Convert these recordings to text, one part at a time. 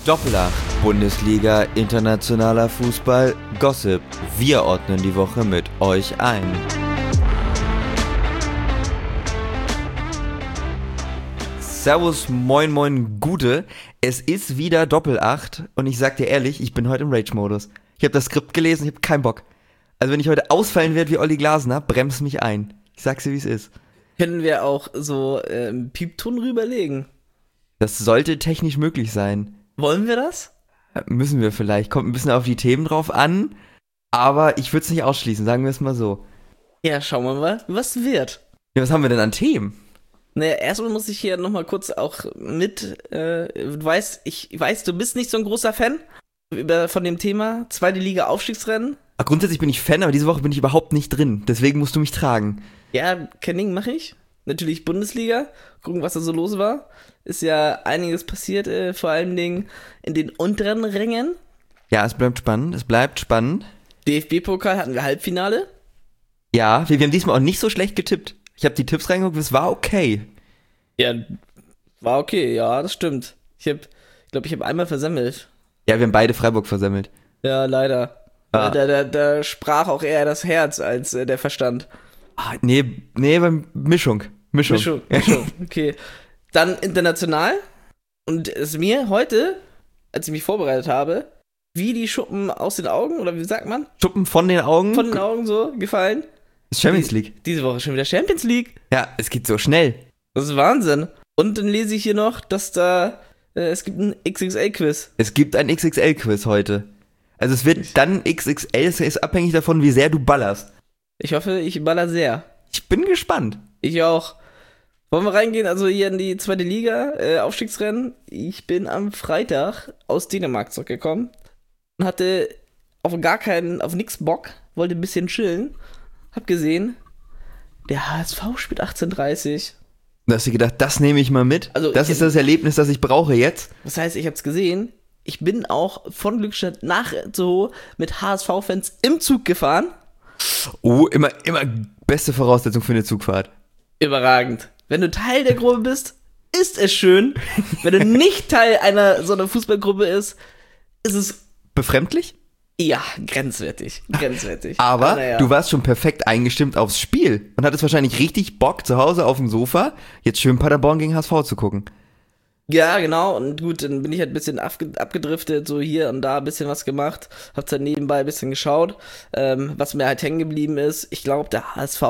Doppelacht, Bundesliga, internationaler Fußball, Gossip. Wir ordnen die Woche mit euch ein. Servus, moin, moin, Gute. Es ist wieder Doppelacht und ich sag dir ehrlich, ich bin heute im Rage-Modus. Ich habe das Skript gelesen, ich habe keinen Bock. Also wenn ich heute ausfallen werde wie Olli Glasner, bremst mich ein. Ich sag's dir, wie es ist. Können wir auch so Piepton rüberlegen? Das sollte technisch möglich sein. Wollen wir das? Müssen wir vielleicht. Kommt ein bisschen auf die Themen drauf an. Aber ich würde es nicht ausschließen, sagen wir es mal so. Ja, schauen wir mal, was wird. Ja, was haben wir denn an Themen? Naja, erstmal muss ich hier nochmal kurz auch du weißt, du bist nicht so ein großer Fan von dem Thema, zweite Liga Aufstiegsrennen. Ach, grundsätzlich bin ich Fan, aber diese Woche bin ich überhaupt nicht drin. Deswegen musst du mich tragen. Ja, kein Ding, mache ich. Natürlich Bundesliga, gucken, was da so los war. Ist ja einiges passiert, vor allen Dingen in den unteren Rängen. Ja, es bleibt spannend, DFB-Pokal hatten wir Halbfinale. Ja, wir haben diesmal auch nicht so schlecht getippt. Ich habe die Tipps reingeguckt, es war okay. Ja, war okay, ja, das stimmt. Ich glaube, ich habe einmal versemmelt. Ja, wir haben beide Freiburg versemmelt. Ja, leider. Ah. Da sprach auch eher das Herz als der Verstand. Ah, nee, Mischung. Okay. Dann international. Und es mir heute, als ich mich vorbereitet habe, wie die Schuppen aus den Augen, oder wie sagt man? Schuppen von den Augen? Von den Augen so gefallen. Ist Champions League. Diese Woche schon wieder Champions League. Ja, es geht so schnell. Das ist Wahnsinn. Und dann lese ich hier noch, dass es gibt ein XXL-Quiz. Es gibt ein XXL-Quiz heute. Also es wird dann XXL, es ist abhängig davon, wie sehr du ballerst. Ich hoffe, ich baller sehr. Ich bin gespannt. Ich auch. Wollen wir reingehen, also hier in die zweite Liga, Aufstiegsrennen. Ich bin am Freitag aus Dänemark zurückgekommen und hatte auf nix Bock, wollte ein bisschen chillen. Hab gesehen, der HSV spielt 18:30. Da hast du gedacht, das nehme ich mal mit. Also, das ist das Erlebnis, das ich brauche jetzt. Das heißt, ich hab's gesehen. Ich bin auch von Glückstadt nach Itzehoe mit HSV-Fans im Zug gefahren. Oh, immer beste Voraussetzung für eine Zugfahrt. Überragend. Wenn du Teil der Gruppe bist, ist es schön. Wenn du nicht Teil einer so einer Fußballgruppe ist es befremdlich? Ja, grenzwertig. Aber naja. Du warst schon perfekt eingestimmt aufs Spiel und hattest wahrscheinlich richtig Bock, zu Hause auf dem Sofa jetzt schön Paderborn gegen HSV zu gucken. Ja, genau. Und gut, dann bin ich halt ein bisschen abgedriftet, so hier und da ein bisschen was gemacht. Hab dann nebenbei ein bisschen geschaut. Was mir halt hängen geblieben ist, ich glaube, der HSV,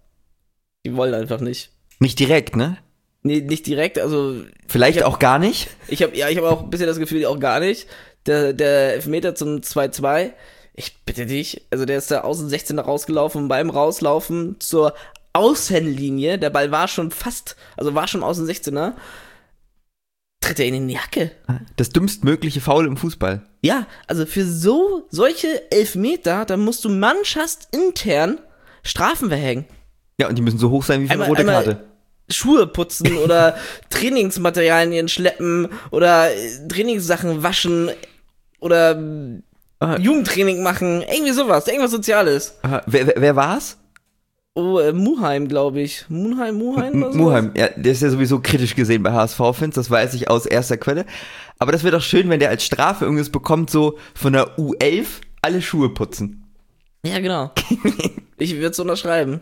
die wollen einfach nicht. Nicht direkt, ne? Nee, nicht direkt, also... Vielleicht auch gar nicht? Ich hab auch ein bisschen das Gefühl, auch gar nicht. Der Elfmeter zum 2-2, ich bitte dich, also der ist da aus dem 16er rausgelaufen und beim Rauslaufen zur Außenlinie, der Ball war schon aus dem 16er, tritt er ihn in die Jacke. Das dümmstmögliche Foul im Fußball. Ja, also für solche Elfmeter, da musst du mannschaftsintern Strafen verhängen. Ja, und die müssen so hoch sein wie für eine rote Karte. Schuhe putzen oder Trainingsmaterialien schleppen oder Trainingssachen waschen oder Jugendtraining machen, irgendwie sowas, irgendwas Soziales. Wer war's? Oh, Muheim, glaube ich. Muheim oder so? Muheim, ja, der ist ja sowieso kritisch gesehen bei HSV-Fans, das weiß ich aus erster Quelle. Aber das wäre doch schön, wenn der als Strafe irgendwas bekommt, so von der U11 alle Schuhe putzen. Ja, genau. Ich würde es unterschreiben.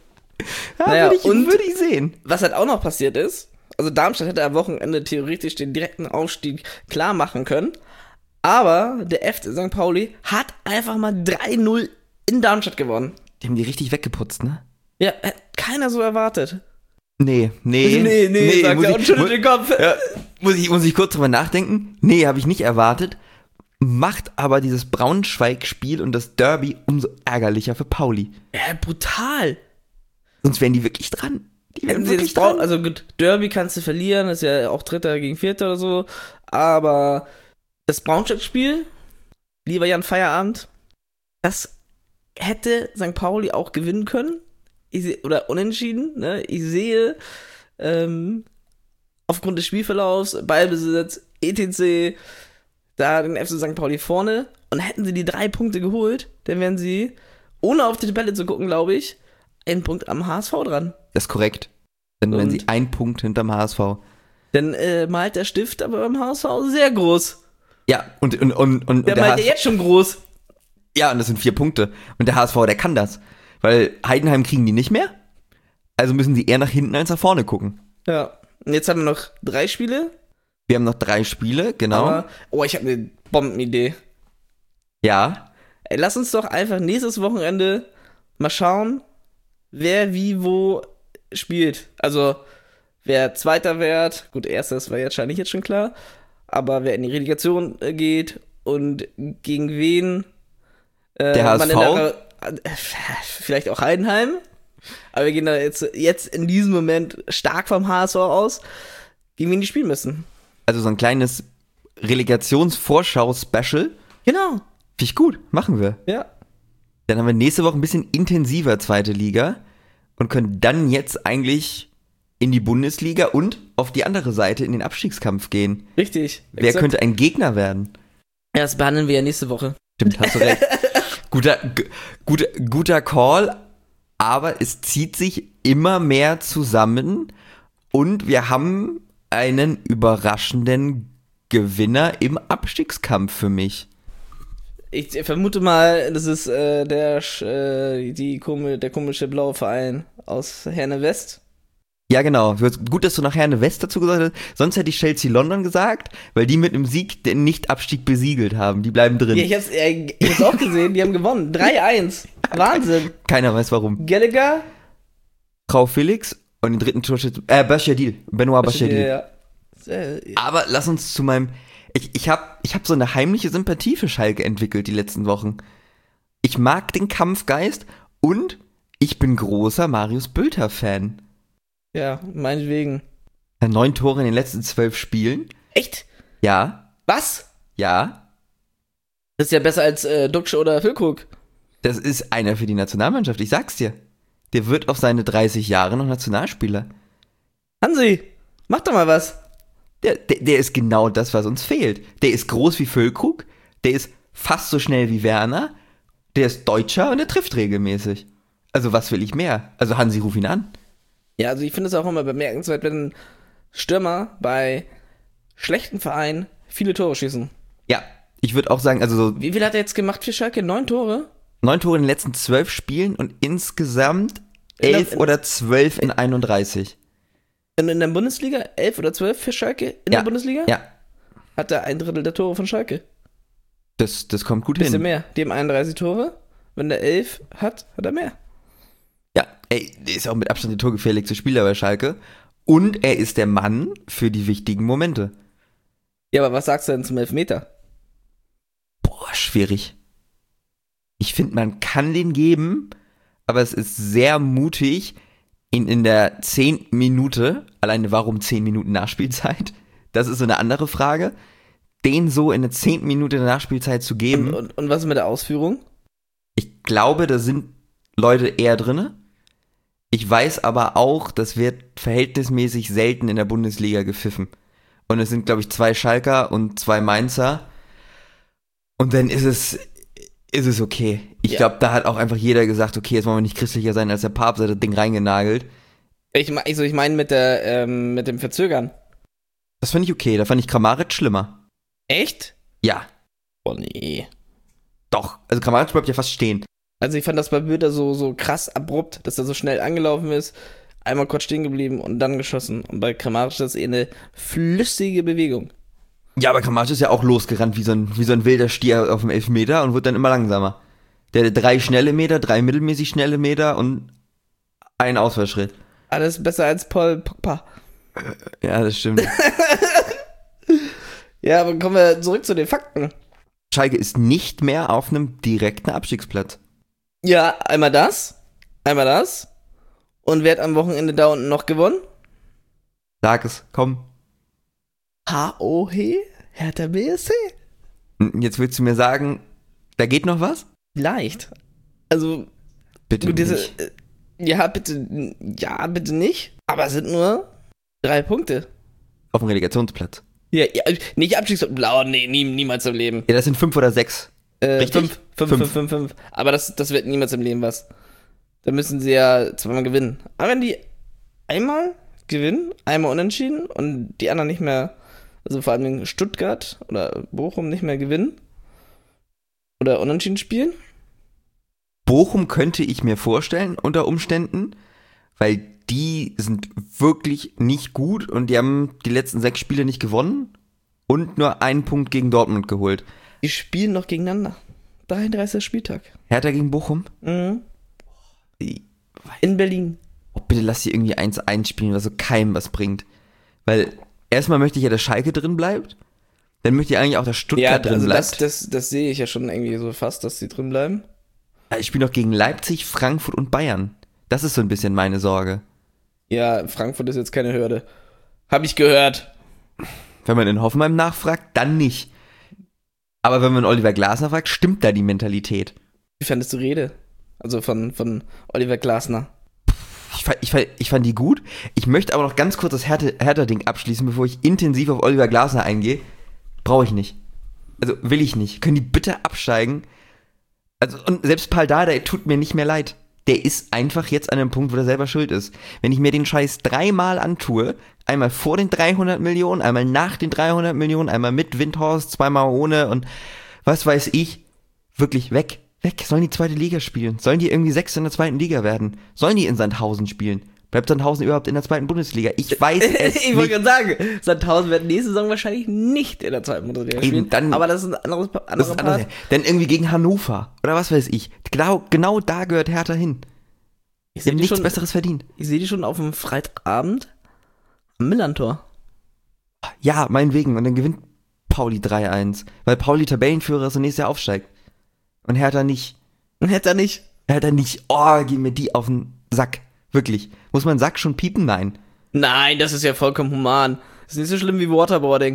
Ja, naja, würde ich sehen. Was halt auch noch passiert ist, also Darmstadt hätte am Wochenende theoretisch den direkten Aufstieg klar machen können, aber der FC St. Pauli hat einfach mal 3-0 in Darmstadt gewonnen. Die haben die richtig weggeputzt, ne? Ja, hat keiner so erwartet. Nee, sagt er und schüttelt den Kopf. Ja, muss ich kurz drüber nachdenken? Nee, habe ich nicht erwartet. Macht aber dieses Braunschweig-Spiel und das Derby umso ärgerlicher für Pauli. Ja, brutal. Sonst wären die wirklich dran. Also gut, Derby kannst du verlieren, ist ja auch Dritter gegen Vierter oder so, aber das Braunschweig-Spiel, lieber Jan Feierabend, das hätte St. Pauli auch gewinnen können, oder unentschieden, ne? Ich sehe aufgrund des Spielverlaufs, Ballbesitz, etc., da den FC St. Pauli vorne und hätten sie die 3 Punkte geholt, dann wären sie, ohne auf die Tabelle zu gucken, glaube ich, 1 Punkt am HSV dran. Das ist korrekt. Dann wären sie 1 Punkt hinterm HSV. Dann malt der Stift aber beim HSV sehr groß. Ja, und Der der meint ja HSV, jetzt schon groß. ja, und das sind 4 Punkte. Und der HSV, der kann das. Weil Heidenheim kriegen die nicht mehr. Also müssen sie eher nach hinten als nach vorne gucken. Ja. Und jetzt haben wir noch 3 Spiele. Wir haben noch 3 Spiele, genau. Aber, ich habe eine Bombenidee. Ja, Ey, lass uns doch einfach nächstes Wochenende mal schauen, wer wie wo spielt. Also, wer Zweiter wird, gut, Erstes war wahrscheinlich jetzt schon klar, aber wer in die Relegation geht und gegen wen Der HSV? vielleicht auch Heidenheim, aber wir gehen da jetzt in diesem Moment stark vom HSV aus, gegen wen die spielen müssen. also so ein kleines Relegationsvorschau-Special. Genau, Finde ich gut, machen wir. ja. Dann haben wir nächste Woche ein bisschen intensiver zweite Liga und können dann jetzt eigentlich in die Bundesliga und auf die andere Seite in den Abstiegskampf gehen. Richtig. Wer exakt. könnte ein Gegner werden? Ja, das behandeln wir ja nächste Woche. Stimmt, hast du recht. Guter Call, aber es zieht sich immer mehr zusammen und wir haben einen überraschenden Gewinner im Abstiegskampf für mich. Ich vermute mal, das ist der komische blaue Verein aus Herne West. Ja, genau. Gut, dass du nachher eine West dazu gesagt hast. Sonst hätte ich Chelsea London gesagt, weil die mit einem Sieg den Nicht-Abstieg besiegelt haben. Die bleiben drin. Ja, ich hab's auch gesehen, die haben gewonnen. 3-1. Wahnsinn. Keiner weiß warum. Gallagher? Frau Felix und den dritten Torschützen, Bachadil. Benoit Bachadil. Ja. Aber lass uns zu meinem... Ich hab so eine heimliche Sympathie für Schalke entwickelt die letzten Wochen. Ich mag den Kampfgeist und ich bin großer Marius Bülter-Fan. Ja, meinetwegen. 9 Tore in den letzten 12 Spielen. Echt? Ja, Was? ja. Das ist ja besser als Duxch oder Füllkrug. Das ist einer für die Nationalmannschaft, ich sag's dir. Der wird auf seine 30 Jahre noch Nationalspieler. Hansi, mach doch mal was. Der ist genau das, was uns fehlt. Der ist groß wie Füllkrug, der ist fast so schnell wie Werner, der ist Deutscher und der trifft regelmäßig. Also was will ich mehr? Also Hansi, ruf ihn an. Ja, also ich finde es auch immer bemerkenswert, wenn Stürmer bei schlechten Vereinen viele Tore schießen. Ja, ich würde auch sagen, also so Wie viel hat er jetzt gemacht für Schalke? 9 Tore? 9 Tore in den letzten 12 Spielen und insgesamt 11 oder 12 in 31. In der Bundesliga? 11 oder 12 für Schalke in der Bundesliga? Ja, Hat er 1/3 der Tore von Schalke. das kommt gut Bisschen hin. mehr. Die haben 31 Tore. Wenn der 11 hat, hat er mehr. Ja, ey, der ist auch mit Abstand der torgefährlichste Spieler bei Schalke. Und er ist der Mann für die wichtigen Momente. Ja, aber was sagst du denn zum Elfmeter? Boah, schwierig. Ich finde, man kann den geben, aber es ist sehr mutig, ihn in der 10. Minute, alleine warum 10 Minuten Nachspielzeit, das ist so eine andere Frage, den so in der 10. Minute der Nachspielzeit zu geben. Und was ist mit der Ausführung? Ich glaube, da sind Leute eher drinne. Ich weiß aber auch, das wird verhältnismäßig selten in der Bundesliga gepfiffen. Und es sind, glaube ich, 2 Schalker und 2 Mainzer. Und dann ist es okay. Ich glaube, da hat auch einfach jeder gesagt, okay, jetzt wollen wir nicht christlicher sein als der Papst, hat das Ding reingenagelt. Ich meine mit dem Verzögern. Das fand ich okay, da fand ich Kramaric schlimmer. Echt? Ja, Oh nee. doch. Also Kramaric bleibt ja fast stehen. Also ich fand das bei Bülter so krass abrupt, dass er so schnell angelaufen ist, einmal kurz stehen geblieben und dann geschossen. Und bei Kramaric ist das eher eine flüssige Bewegung. Ja, aber Kramaric ist ja auch losgerannt wie so ein wilder Stier auf dem Elfmeter und wird dann immer langsamer. Der hatte 3 schnelle Meter, 3 mittelmäßig schnelle Meter und einen Ausfallschritt. Alles besser als Paul Pogba. Ja, das stimmt. Ja, aber kommen wir zurück zu den Fakten. Schalke ist nicht mehr auf einem direkten Abstiegsplatz. Ja, einmal das. Und wer hat am Wochenende da unten noch gewonnen? Sag es, komm. HOH? Hertha BSC? Jetzt willst du mir sagen, da geht noch was? Leicht. Also, Bitte gut, nicht. ja, bitte nicht. Aber es sind nur 3 Punkte. Auf dem Relegationsplatz. Ja, nicht Abstiegsplatz. Nee, niemals im Leben. Ja, das sind 5 oder 6. Richtig? 5. Aber das wird niemals im Leben was. Da müssen sie ja zweimal gewinnen. Aber wenn die einmal gewinnen, einmal unentschieden und die anderen nicht mehr Also vor allem Stuttgart oder Bochum nicht mehr gewinnen. Oder unentschieden spielen. Bochum könnte ich mir vorstellen unter Umständen, weil die sind wirklich nicht gut und die haben die letzten 6 Spiele nicht gewonnen und nur einen Punkt gegen Dortmund geholt. Die spielen noch gegeneinander. 33. Spieltag. Hertha gegen Bochum? Mhm. In Berlin. Oh, bitte lass die irgendwie 1-1 spielen, was so keinem was bringt. Weil erstmal möchte ich ja, dass Schalke drin bleibt. Dann möchte ich eigentlich auch, dass Stuttgart drin bleibt. Das sehe ich ja schon irgendwie so fast, dass sie drin bleiben. Ich spiele noch gegen Leipzig, Frankfurt und Bayern. Das ist so ein bisschen meine Sorge. Ja, Frankfurt ist jetzt keine Hürde. Hab ich gehört. Wenn man in Hoffenheim nachfragt, dann nicht. Aber wenn man Oliver Glasner fragt, stimmt da die Mentalität. Wie fandest du Rede? Also von Oliver Glasner. Ich fand die gut. Ich möchte aber noch ganz kurz das Hertha-Ding abschließen, bevor ich intensiv auf Oliver Glasner eingehe. Brauche ich nicht. Also will ich nicht. Können die bitte absteigen? Also, und selbst Pal Dardai tut mir nicht mehr leid. Der ist einfach jetzt an einem Punkt, wo er selber schuld ist. Wenn ich mir den Scheiß 3-mal antue, einmal vor den 300 Millionen, einmal nach den 300 Millionen, einmal mit Windhorst, 2-mal ohne und was weiß ich, wirklich weg. Sollen die zweite Liga spielen? Sollen die irgendwie 6 in der zweiten Liga werden? Sollen die in Sandhausen spielen? Bleibt Sandhausen überhaupt in der zweiten Bundesliga? Ich weiß es Ich wollte gerade sagen, Sandhausen wird nächste Saison wahrscheinlich nicht in der zweiten Bundesliga spielen. Dann, aber das ist ein anderes Part. Denn irgendwie gegen Hannover oder was weiß ich. Genau da gehört Hertha hin. Die haben nichts Besseres verdient. Ich sehe die schon auf dem Freitagabend am Millantor. Ja, meinetwegen. Und dann gewinnt Pauli 3-1. Weil Pauli Tabellenführer ist und nächstes Jahr aufsteigt. Und Hertha nicht. Oh, geh mir die auf den Sack. Wirklich. Muss man Sack schon piepen? Nein. Nein, das ist ja vollkommen human. Das ist nicht so schlimm wie Waterboarding.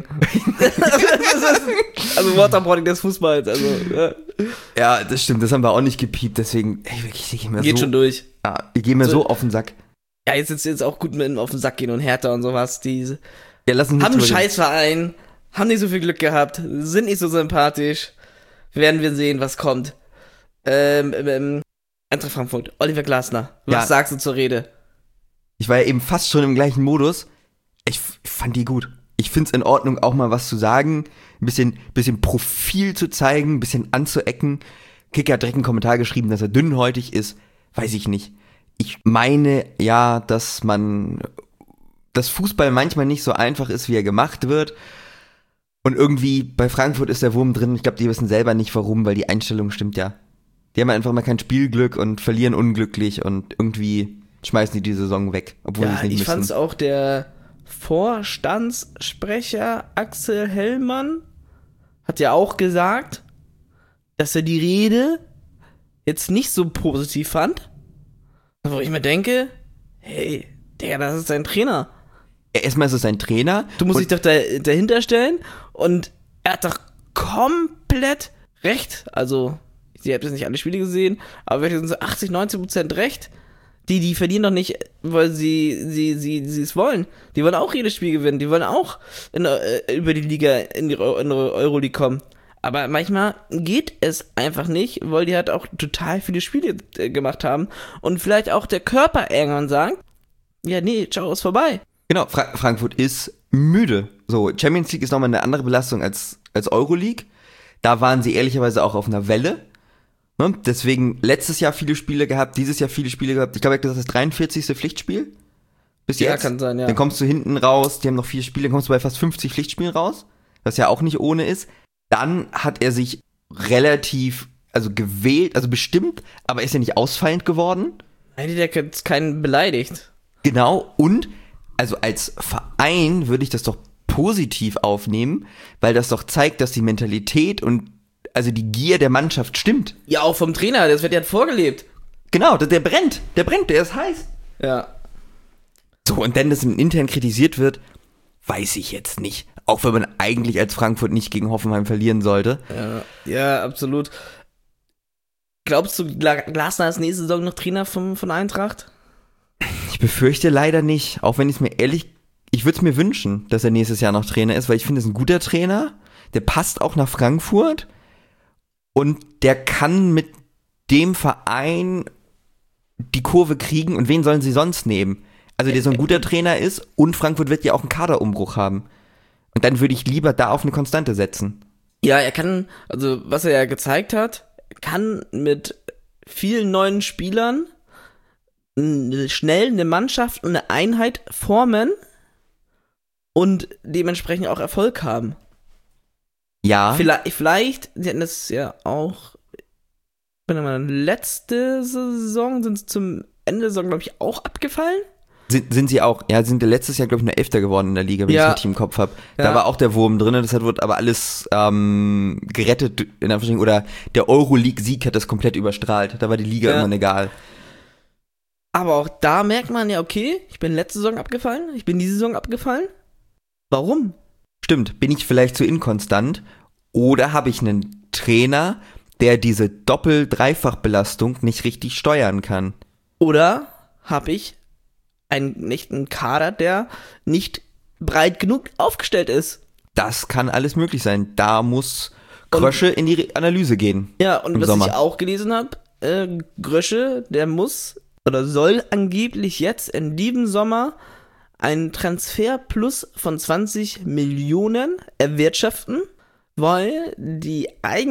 Also Waterboarding des Fußballs. Also, ja, das stimmt. Das haben wir auch nicht gepiept. Deswegen, ich geh mir geht schon durch. Ja, ich gehe mir so auf den Sack. Ja, jetzt auch gut mit auf den Sack gehen und Hertha und sowas. Die haben einen Scheißverein, haben nicht so viel Glück gehabt, sind nicht so sympathisch. Werden wir sehen, was kommt. Eintracht Frankfurt, Oliver Glasner. Was sagst du zur Rede? Ich war ja eben fast schon im gleichen Modus. Ich fand die gut. Ich find's in Ordnung, auch mal was zu sagen, ein bisschen Profil zu zeigen, ein bisschen anzuecken. Kicker hat direkt einen Kommentar geschrieben, dass er dünnhäutig ist. Weiß ich nicht. Ich meine ja, dass Fußball manchmal nicht so einfach ist, wie er gemacht wird. Und irgendwie bei Frankfurt ist der Wurm drin. Ich glaube, die wissen selber nicht warum, weil die Einstellung stimmt ja. Die haben einfach mal kein Spielglück und verlieren unglücklich und irgendwie schmeißen die Saison weg, obwohl sie es nicht müssen. Ich fand's auch der Vorstandssprecher Axel Hellmann hat ja auch gesagt, dass er die Rede jetzt nicht so positiv fand. Wo ich mir denke, hey, Digga, das ist dein Trainer. Erstmal ist es sein Trainer. Du musst dich doch dahinter stellen und er hat doch komplett recht. Also, ich habe jetzt nicht alle Spiele gesehen, aber wirklich sind so 80-90% recht. Die verlieren doch nicht, weil sie es wollen. Die wollen auch jedes Spiel gewinnen. Die wollen auch über die Liga in die Euroleague kommen. Aber manchmal geht es einfach nicht, weil die halt auch total viele Spiele gemacht haben. Und vielleicht auch der Körper irgendwann sagen, ja, nee, ciao, ist vorbei. Genau, Frankfurt ist müde. So, Champions League ist nochmal eine andere Belastung als Euroleague. Da waren sie ehrlicherweise auch auf einer Welle. Ne? Deswegen letztes Jahr viele Spiele gehabt, dieses Jahr viele Spiele gehabt. Ich glaube, das ist das 43. Pflichtspiel. Bis jetzt. Ja, kann sein, ja. Dann kommst du hinten raus, die haben noch 4 Spiele, dann kommst du bei fast 50 Pflichtspielen raus. Was ja auch nicht ohne ist. Dann hat er sich relativ, gewählt, bestimmt, aber ist ja nicht ausfallend geworden. Nein, der hat keinen beleidigt. Genau, und als Verein würde ich das doch positiv aufnehmen, weil das doch zeigt, dass die Mentalität und die Gier der Mannschaft stimmt. Ja, auch vom Trainer, das wird ja vorgelebt. Genau, der brennt, der ist heiß. Ja. So, und wenn das intern kritisiert wird, weiß ich jetzt nicht. Auch wenn man eigentlich als Frankfurt nicht gegen Hoffenheim verlieren sollte. Ja, absolut. Glaubst du, Glasner ist nächste Saison noch Trainer von Eintracht? Ich befürchte leider nicht, auch wenn ich würde es mir wünschen, dass er nächstes Jahr noch Trainer ist, weil ich finde, er ist ein guter Trainer, der passt auch nach Frankfurt und der kann mit dem Verein die Kurve kriegen und wen sollen sie sonst nehmen? Der so ein guter Trainer ist und Frankfurt wird ja auch einen Kaderumbruch haben. Und dann würde ich lieber da auf eine Konstante setzen. Ja, er kann, also was er ja gezeigt hat, kann mit vielen neuen Spielern schnell eine Mannschaft und eine Einheit formen und dementsprechend auch Erfolg haben. Ja. Vielleicht, sie hatten das ja auch, wenn man letzte Saison, sind sie zum Ende der Saison, glaube ich, auch abgefallen. Sind sie auch, ja, sind letztes Jahr, glaube ich, nur Elfter geworden in der Liga, wenn ich es richtig im Kopf habe. Da war auch der Wurm drin, deshalb wird aber alles gerettet, in Anführungsstrichen, oder der Euroleague-Sieg hat das komplett überstrahlt. Da war die Liga irgendwann egal. Aber auch da merkt man ja, okay, ich bin letzte Saison abgefallen, ich bin diese Saison abgefallen. Warum? Stimmt, bin ich vielleicht zu inkonstant oder habe ich einen Trainer, der diese Doppel-Dreifach-Belastung nicht richtig steuern kann? Oder habe ich nicht einen Kader, der nicht breit genug aufgestellt ist? Das kann alles möglich sein. Da muss Grösche in die Analyse gehen. Ja, und was Sommer. Ich auch gelesen habe, Grösche, der muss oder soll angeblich jetzt in diesem Sommer einen Transferplus von 20 Millionen erwirtschaften, weil die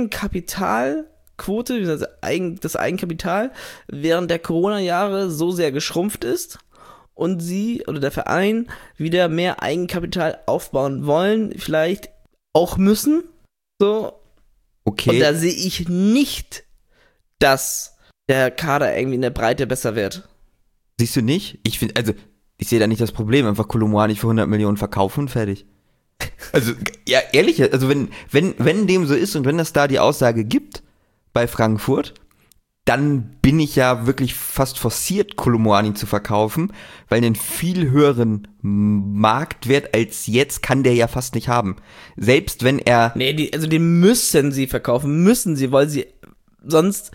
Eigenkapitalquote, das Eigenkapital während der Corona-Jahre so sehr geschrumpft ist und sie oder der Verein wieder mehr Eigenkapital aufbauen wollen, vielleicht auch müssen. So. Okay. Und da sehe ich nicht, dass der Kader irgendwie in der Breite besser wird. Siehst du nicht? Ich finde, also, ich sehe da nicht das Problem. Einfach Kolomoani für 100 Millionen verkaufen und fertig. Also, ja, ehrlich, also wenn dem so ist und wenn es da die Aussage gibt bei Frankfurt, dann bin ich ja wirklich fast forciert, Kolomoani zu verkaufen, weil einen viel höheren Marktwert als jetzt kann der ja fast nicht haben. Selbst wenn er... Nee, den müssen sie verkaufen, weil sie sonst...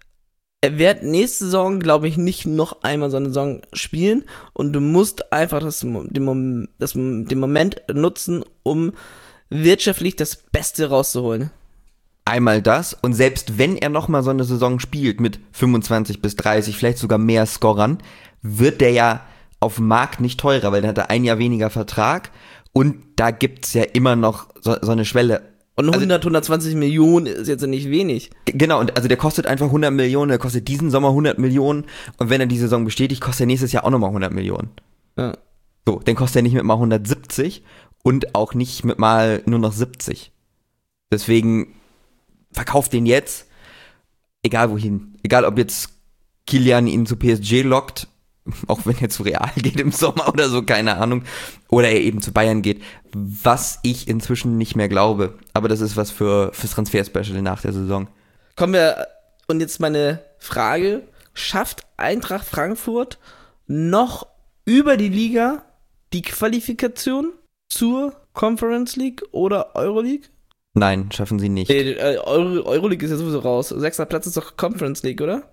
Er wird nächste Saison, glaube ich, nicht noch einmal so eine Saison spielen und du musst einfach den Moment nutzen, um wirtschaftlich das Beste rauszuholen. Einmal das und selbst wenn er nochmal so eine Saison spielt mit 25 bis 30, vielleicht sogar mehr Scorern, wird der ja auf dem Markt nicht teurer, weil dann hat er ein Jahr weniger Vertrag und da gibt's ja immer noch so eine Schwelle. Und 120 Millionen ist jetzt nicht wenig. Genau, und also der kostet einfach 100 Millionen, der kostet diesen Sommer 100 Millionen und wenn er die Saison bestätigt, kostet er nächstes Jahr auch nochmal 100 Millionen. Ja. So, dann kostet er nicht mit mal 170 und auch nicht mit mal nur noch 70. Deswegen verkauft den jetzt, egal wohin. Egal, ob jetzt Kilian ihn zu PSG lockt, auch wenn er zu Real geht im Sommer oder so, keine Ahnung, oder er eben zu Bayern geht, was ich inzwischen nicht mehr glaube. Aber das ist was fürs Transfer-Special nach der Saison. Kommen wir, und jetzt meine Frage, schafft Eintracht Frankfurt noch über die Liga die Qualifikation zur Conference League oder Euroleague? Nein, schaffen sie nicht. Nee, Euroleague ist ja sowieso raus. 6. Platz ist doch Conference League, oder?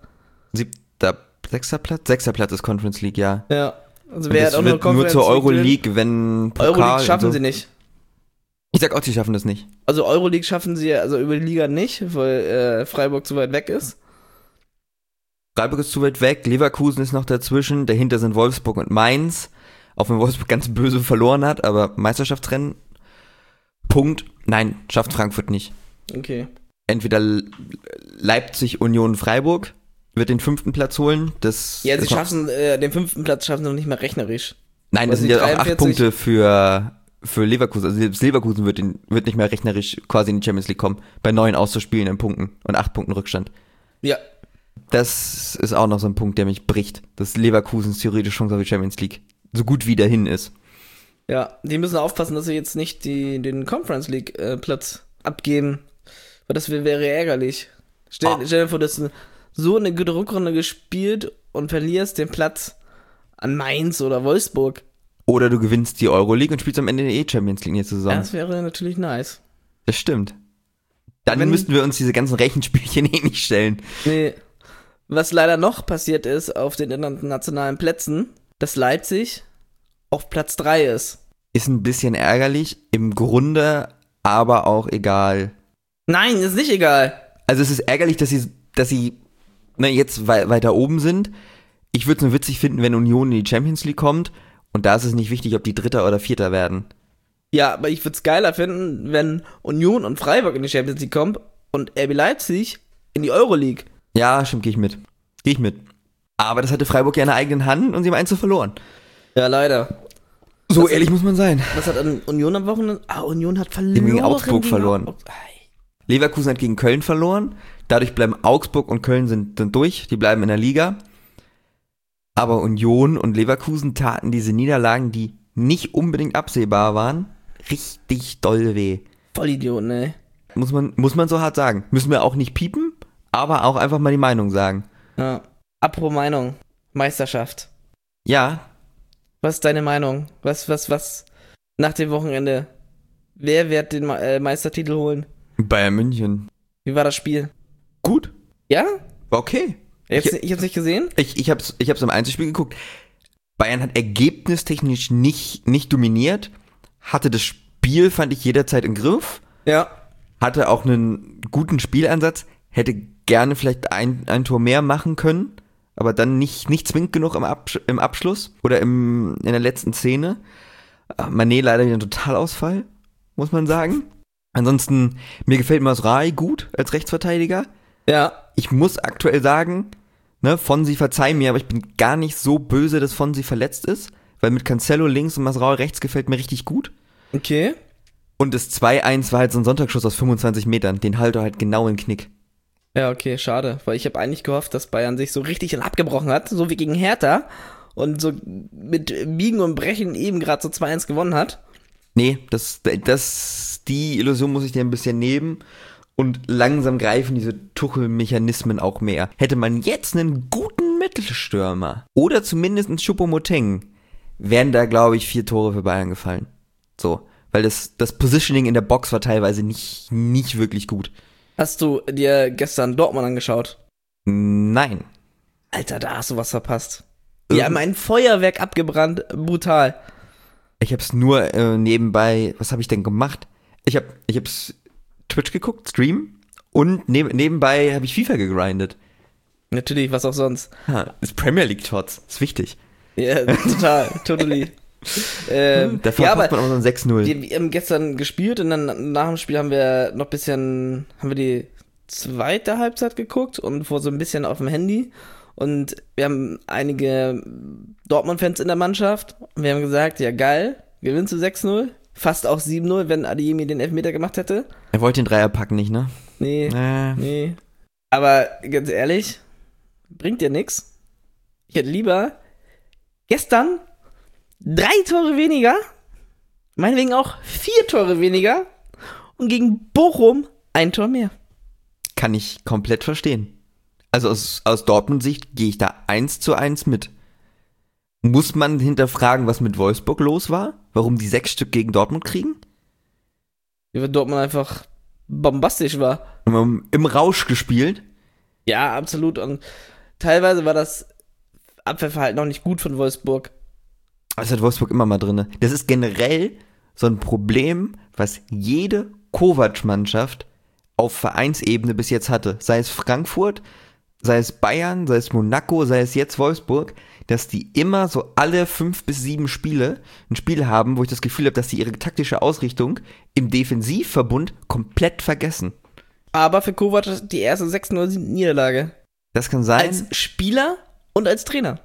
6. Platz? 6. Platz ist Conference League, ja. Ja. Also wer hat auch nur zur Euroleague, wenn Pokal Euroleague schaffen sie nicht. Ich sag auch, sie schaffen das nicht. Also Euroleague schaffen sie also über die Liga nicht, weil Freiburg zu weit weg ist. Freiburg ist zu weit weg, Leverkusen ist noch dazwischen, dahinter sind Wolfsburg und Mainz, auch wenn Wolfsburg ganz böse verloren hat, aber Meisterschaftsrennen, Punkt, nein, schafft Frankfurt nicht. Okay. Entweder Leipzig, Union, Freiburg wird den 5. Platz holen. Sie schaffen den 5. Platz schaffen sie noch nicht mal rechnerisch. Nein, das sind ja auch 8 Punkte für Leverkusen. Also selbst Leverkusen wird nicht mehr rechnerisch quasi in die Champions League kommen, bei 9 auszuspielenden Punkten und 8 Punkten Rückstand. Ja. Das ist auch noch so ein Punkt, der mich bricht, dass Leverkusens theoretische Chance auf die Champions League so gut wie dahin ist. Ja, die müssen aufpassen, dass sie jetzt nicht den Conference League Platz abgeben, weil das wäre ärgerlich. Stell dir vor, dass du so eine gute Rückrunde gespielt und verlierst den Platz an Mainz oder Wolfsburg. Oder du gewinnst die Euroleague und spielst am Ende die Champions League nächste Saison. Das wäre natürlich nice. Das stimmt. Dann müssten wir uns diese ganzen Rechenspielchen nicht stellen. Nee. Was leider noch passiert ist auf den internationalen Plätzen, dass Leipzig auf Platz 3 ist. Ist ein bisschen ärgerlich, im Grunde aber auch egal. Nein, ist nicht egal. Also es ist ärgerlich, dass sie jetzt weiter oben sind. Ich würde es nur witzig finden, wenn Union in die Champions League kommt und da ist es nicht wichtig, ob die Dritter oder Vierter werden. Ja, aber ich würde es geiler finden, wenn Union und Freiburg in die Champions League kommen und RB Leipzig in die Euroleague. Ja, stimmt, gehe ich mit. Gehe ich mit. Aber das hatte Freiburg ja in der eigenen Hand und sie haben 1 verloren. Ja, leider. So Was ehrlich muss man sein. Was hat an Union am Wochenende? Union hat verloren. Die haben gegen Augsburg verloren. Augsburg. Leverkusen hat gegen Köln verloren. Dadurch bleiben Augsburg und Köln sind durch. Die bleiben in der Liga. Aber Union und Leverkusen taten diese Niederlagen, die nicht unbedingt absehbar waren, richtig doll weh. Vollidioten, ey. Muss man so hart sagen. Müssen wir auch nicht piepen, aber auch einfach mal die Meinung sagen. Ja. Apropos Meinung. Meisterschaft. Ja. Was ist deine Meinung? Was nach dem Wochenende? Wer wird den Meistertitel holen? Bayern München. Wie war das Spiel? Gut. Ja? War okay. Ich hab's nicht gesehen. Ich hab's im Einzelspiel geguckt. Bayern hat ergebnistechnisch nicht dominiert. Hatte das Spiel, fand ich, jederzeit im Griff. Ja. Hatte auch einen guten Spielansatz. Hätte gerne vielleicht ein Tor mehr machen können. Aber dann nicht zwingend genug im Abschluss. Oder in der letzten Szene. Mané leider wieder ein Totalausfall, muss man sagen. Ansonsten, mir gefällt Masraoui gut als Rechtsverteidiger. Ja. Ich muss aktuell sagen, ne, Fonsi, verzeih mir, aber ich bin gar nicht so böse, dass Fonsi verletzt ist, weil mit Cancelo links und Masraoui rechts gefällt mir richtig gut. Okay. Und das 2-1 war halt so ein Sonntagsschuss aus 25 Metern, den halt er halt genau in den Knick. Ja, okay, schade, weil ich habe eigentlich gehofft, dass Bayern sich so richtig dann abgebrochen hat, so wie gegen Hertha und so mit Biegen und Brechen eben gerade so 2-1 gewonnen hat. Nee, die Illusion muss ich dir ein bisschen nehmen. Und langsam greifen diese Tuchel-Mechanismen auch mehr. Hätte man jetzt einen guten Mittelstürmer oder zumindest einen Choupo-Moting, wären da, glaube ich, 4 Tore für Bayern gefallen. So, weil das Positioning in der Box war teilweise nicht wirklich gut. Hast du dir gestern Dortmund angeschaut? Nein. Alter, da hast du was verpasst. Die haben ein Feuerwerk abgebrannt, brutal. Ich hab's nur nebenbei, was habe ich denn gemacht? Ich hab's Twitch geguckt, Stream, und nebenbei habe ich FIFA gegrindet. Natürlich, was auch sonst. Das Premier League Tots, ist wichtig. Ja, totally. Da verpasst man auch so ein 6-0. Wir haben gestern gespielt und dann nach dem Spiel haben wir die zweite Halbzeit geguckt und vor so ein bisschen auf dem Handy. Und wir haben einige Dortmund-Fans in der Mannschaft und wir haben gesagt, ja geil, gewinnst du 6-0? Fast auch 7-0, wenn Adeyemi den Elfmeter gemacht hätte. Er wollte den Dreier packen, nicht, ne? Nee. Aber ganz ehrlich, bringt dir nix. Ich hätte lieber gestern 3 Tore weniger, meinetwegen auch 4 Tore weniger und gegen Bochum 1 Tor mehr. Kann ich komplett verstehen. Also aus Dortmund-Sicht gehe ich da 1:1 mit. Muss man hinterfragen, was mit Wolfsburg los war? Warum die 6 Stück gegen Dortmund kriegen? Ja, weil Dortmund einfach bombastisch war. Im Rausch gespielt. Ja, absolut. Und teilweise war das Abwehrverhalten noch nicht gut von Wolfsburg. Das hat Wolfsburg immer mal drin. Das ist generell so ein Problem, was jede Kovac-Mannschaft auf Vereinsebene bis jetzt hatte. Sei es Frankfurt, sei es Bayern, sei es Monaco, sei es jetzt Wolfsburg, dass die immer so alle 5 bis 7 Spiele ein Spiel haben, wo ich das Gefühl habe, dass sie ihre taktische Ausrichtung im Defensivverbund komplett vergessen. Aber für Kovac die erste 6-0 Niederlage. Das kann sein. Als Spieler und als Trainer.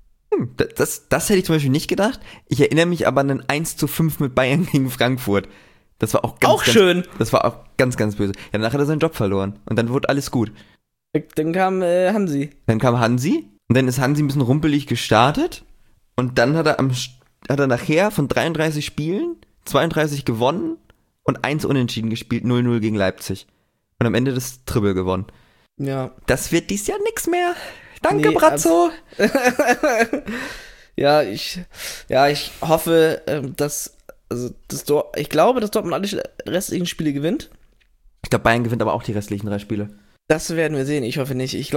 Das hätte ich zum Beispiel nicht gedacht. Ich erinnere mich aber an ein 1:5 mit Bayern gegen Frankfurt. Das war auch ganz schön. Das war auch ganz, ganz böse. Ja, danach hat er seinen Job verloren. Und dann wurde alles gut. Dann kam Hansi. Dann kam Hansi. Und dann ist Hansi ein bisschen rumpelig gestartet. Und dann hat er nachher von 33 Spielen 32 gewonnen und 1 unentschieden gespielt, 0-0 gegen Leipzig. Und am Ende das Triple gewonnen. Ja. Das wird dies Jahr nix mehr. Danke, Brazzo. Ich hoffe, ich glaube, dass Dortmund alle restlichen Spiele gewinnt. Ich glaube, Bayern gewinnt aber auch die restlichen 3 Spiele. Das werden wir sehen. Ich hoffe nicht. Ich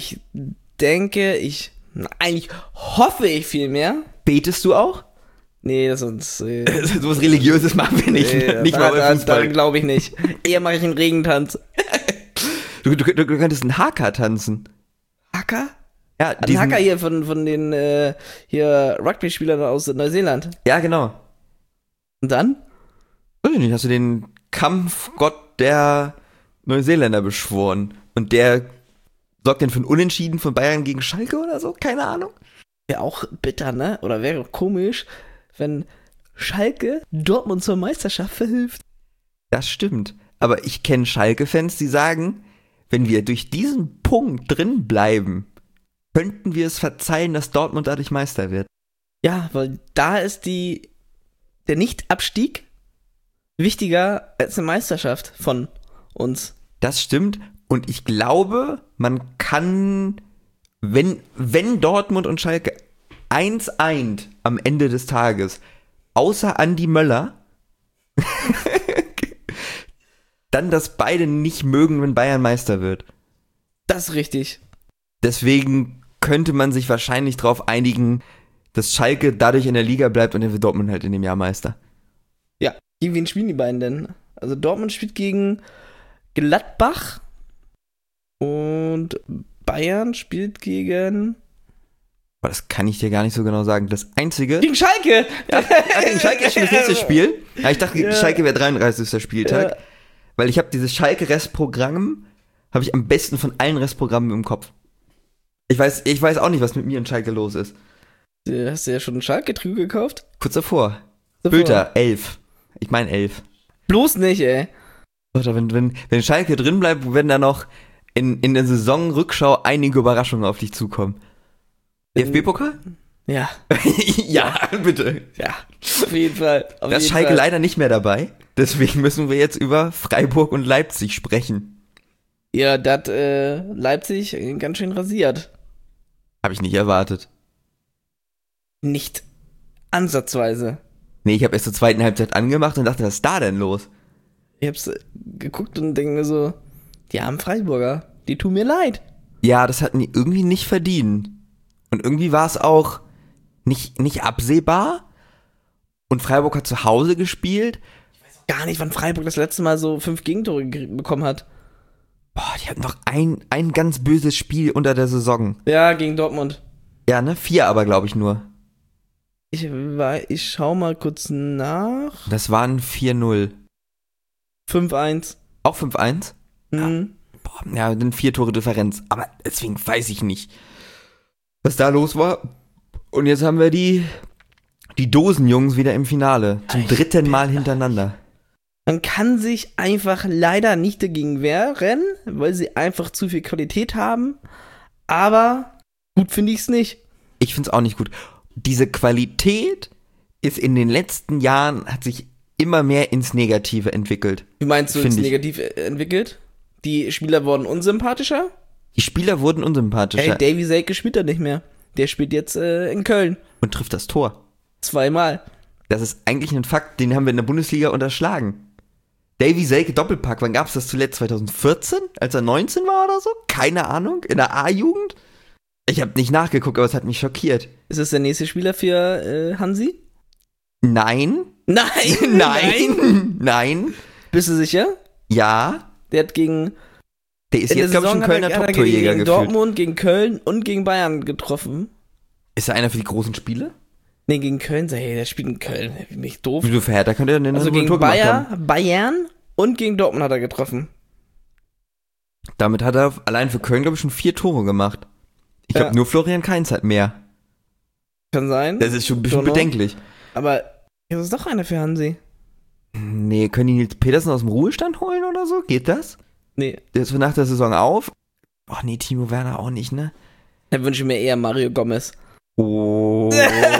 hoffe ich viel mehr. Betest du auch? Nee, das ist so was Religiöses machen wir nicht. Nee, nicht mal bei Fußball. Dann glaube ich nicht. Eher mache ich einen Regentanz. Du könntest einen Haka tanzen. Haka? Ja, ein Haka hier von den Rugby-Spielern aus Neuseeland. Ja, genau. Und dann? Weiß ich nicht, hast du den Kampfgott der Neuseeländer beschworen und der sorgt denn für ein Unentschieden von Bayern gegen Schalke oder so? Keine Ahnung. Wäre auch bitter, ne? Oder wäre komisch, wenn Schalke Dortmund zur Meisterschaft verhilft. Das stimmt. Aber ich kenne Schalke-Fans, die sagen, wenn wir durch diesen Punkt drin bleiben, könnten wir es verzeihen, dass Dortmund dadurch Meister wird. Ja, weil da ist der Nicht-Abstieg wichtiger als eine Meisterschaft von uns. Das stimmt. Und ich glaube, man kann, wenn Dortmund und Schalke eins eint am Ende des Tages, außer Andi Möller, dann, dass beide nicht mögen, wenn Bayern Meister wird. Das ist richtig. Deswegen könnte man sich wahrscheinlich darauf einigen, dass Schalke dadurch in der Liga bleibt und dann wird Dortmund halt in dem Jahr Meister. Ja, gegen wen spielen die beiden denn? Also Dortmund spielt gegen Gladbach und Bayern spielt gegen... Aber das kann ich dir gar nicht so genau sagen. Das Einzige... Gegen Schalke! Ja, gegen Schalke ist schon das nächste Spiel. Ja, ich dachte, gegen Schalke wäre 33. Spieltag. Weil ich habe dieses Schalke-Restprogramm, habe ich am besten von allen Restprogrammen im Kopf. Ich weiß auch nicht, was mit mir und Schalke los ist. Hast du ja schon ein Schalke-Trikot gekauft? Kurz davor. Bülter, 11. Ich meine 11. Bloß nicht, ey. Oder wenn Schalke drin bleibt, werden da noch in der Saisonrückschau einige Überraschungen auf dich zukommen. DFB-Pokal? Ja. Ja, bitte. Ja, auf jeden Fall. Da ist Schalke leider nicht mehr dabei. Deswegen müssen wir jetzt über Freiburg und Leipzig sprechen. Ja, da hat Leipzig ganz schön rasiert. Habe ich nicht erwartet. Nicht ansatzweise. Nee, ich habe erst zur zweiten Halbzeit angemacht und dachte, was ist da denn los? Ich hab's geguckt und denke mir so, die armen Freiburger, die tun mir leid. Ja, das hatten die irgendwie nicht verdient. Und irgendwie war es auch nicht absehbar. Und Freiburg hat zu Hause gespielt. Gar nicht, wann Freiburg das letzte Mal so 5 Gegentore bekommen hat. Boah, die hatten doch ein ganz böses Spiel unter der Saison. Ja, gegen Dortmund. Ja, ne? 4 aber, glaube ich, nur. Ich schau mal kurz nach. Das waren 4-0. 5-1. Auch 5-1? Mhm. Boah, ja, dann 4 Tore Differenz. Aber deswegen weiß ich nicht, was da los war. Und jetzt haben wir die Dosenjungs wieder im Finale. Zum 3. Mal hintereinander. Man kann sich einfach leider nicht dagegen wehren, weil sie einfach zu viel Qualität haben. Aber gut finde ich es nicht. Ich finde es auch nicht gut. Diese Qualität ist in den letzten Jahren, hat sich immer mehr ins Negative entwickelt. Wie meinst du, ins Negative entwickelt? Die Spieler wurden unsympathischer? Die Spieler wurden unsympathischer. Hey, Davy Selke spielt da nicht mehr. Der spielt jetzt in Köln. Und trifft das Tor. 2-mal. Das ist eigentlich ein Fakt, den haben wir in der Bundesliga unterschlagen. Davy Selke Doppelpack, wann gab es das zuletzt? 2014? Als er 19 war oder so? Keine Ahnung. In der A-Jugend? Ich habe nicht nachgeguckt, aber es hat mich schockiert. Ist das der nächste Spieler für Hansi? Nein. Nein. Nein. Nein. Bist du sicher? Ja. Der hat gegen... Der ist jetzt, glaube ich, ein Kölner Top-Torjäger gefühlt. Gegen Dortmund, gegen Köln und gegen Bayern getroffen. Ist er einer für die großen Spiele? Nee, gegen Köln. Hey, der spielt in Köln. Mich doof. Wie du für Hertha könnte er denn also gegen Tor Bayern und gegen Dortmund hat er getroffen. Damit hat er allein für Köln, glaube ich, schon 4 Tore gemacht. Ich glaube, nur Florian Kainz hat mehr. Kann sein. Das ist schon ein bisschen bedenklich. Aber das ist doch einer für Hansi. Nee, können die Nils Petersen aus dem Ruhestand holen oder so? Geht das? Nee. Der ist nach der Saison auf. Ach nee, Timo Werner auch nicht, ne? Dann wünsche ich mir eher Mario Gomez. Oh.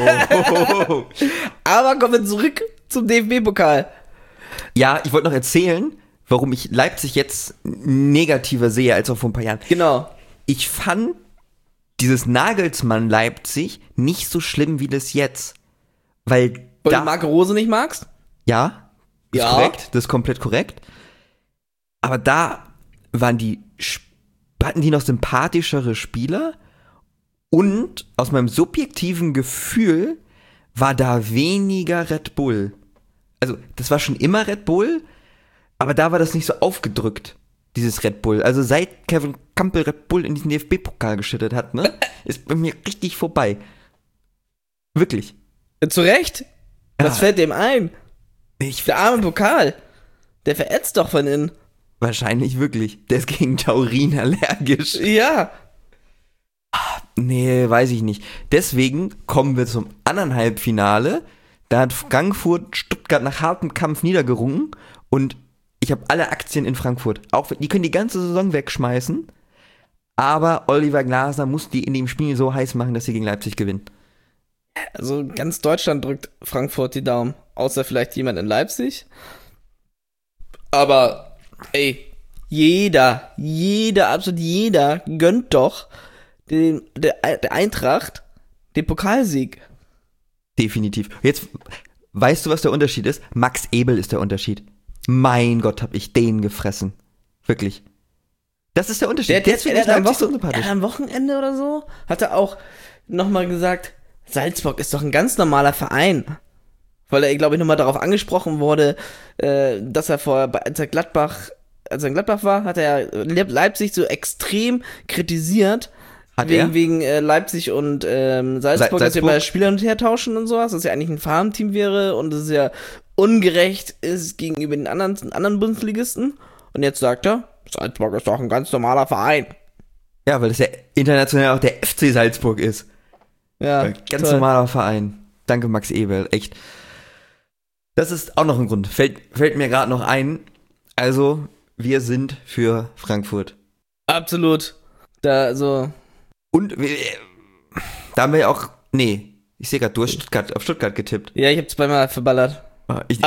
Aber kommen wir zurück zum DFB-Pokal. Ja, ich wollte noch erzählen, warum ich Leipzig jetzt negativer sehe als auch vor ein paar Jahren. Genau. Ich fand dieses Nagelsmann Leipzig nicht so schlimm wie das jetzt. Weil du Marco Rose nicht magst? Ja, das ist korrekt, das ist komplett korrekt. Aber da hatten die noch sympathischere Spieler und aus meinem subjektiven Gefühl war da weniger Red Bull. Also, das war schon immer Red Bull, aber da war das nicht so aufgedrückt, dieses Red Bull. Also, seit Kevin Campbell Red Bull in diesen DFB-Pokal geschüttet hat, ne, ist bei mir richtig vorbei. Wirklich. Zu Recht? Was fällt dem ein? Der arme Pokal. Der verätzt doch von innen. Wahrscheinlich wirklich. Der ist gegen Taurin allergisch. Ja. Nee, weiß ich nicht. Deswegen kommen wir zum anderen Halbfinale. Da hat Frankfurt Stuttgart nach hartem Kampf niedergerungen. Und ich habe alle Aktien in Frankfurt. Auch die können die ganze Saison wegschmeißen. Aber Oliver Glasner muss die in dem Spiel so heiß machen, dass sie gegen Leipzig gewinnen. Also ganz Deutschland drückt Frankfurt die Daumen. Außer vielleicht jemand in Leipzig. Aber, ey, absolut jeder gönnt doch der Eintracht den Pokalsieg. Definitiv. Jetzt, weißt du, was der Unterschied ist? Max Ebel ist der Unterschied. Mein Gott, hab ich den gefressen. Wirklich. Das ist der Unterschied. Deswegen ist Leipzig so sympathisch. Am Wochenende oder so hat er auch nochmal gesagt, Salzburg ist doch ein ganz normaler Verein. Weil er, glaube ich, nochmal darauf angesprochen wurde, dass er als er in Gladbach war, hat er Leipzig so extrem kritisiert. Wegen Leipzig und Salzburg, dass sie bei Spielern und her tauschen und sowas, dass ja eigentlich ein Farmteam wäre und dass es ja ungerecht ist gegenüber den anderen Bundesligisten. Und jetzt sagt er, Salzburg ist doch ein ganz normaler Verein. Ja, weil das ja international auch der FC Salzburg ist. Ja, ganz toll. Normaler Verein. Danke, Max Ebel, echt. Das ist auch noch ein Grund. Fällt mir gerade noch ein. Also, wir sind für Frankfurt. Absolut. Und da haben wir ja auch, ich sehe gerade, du hast auf Stuttgart getippt. Ja, ich habe zweimal verballert. Aber ich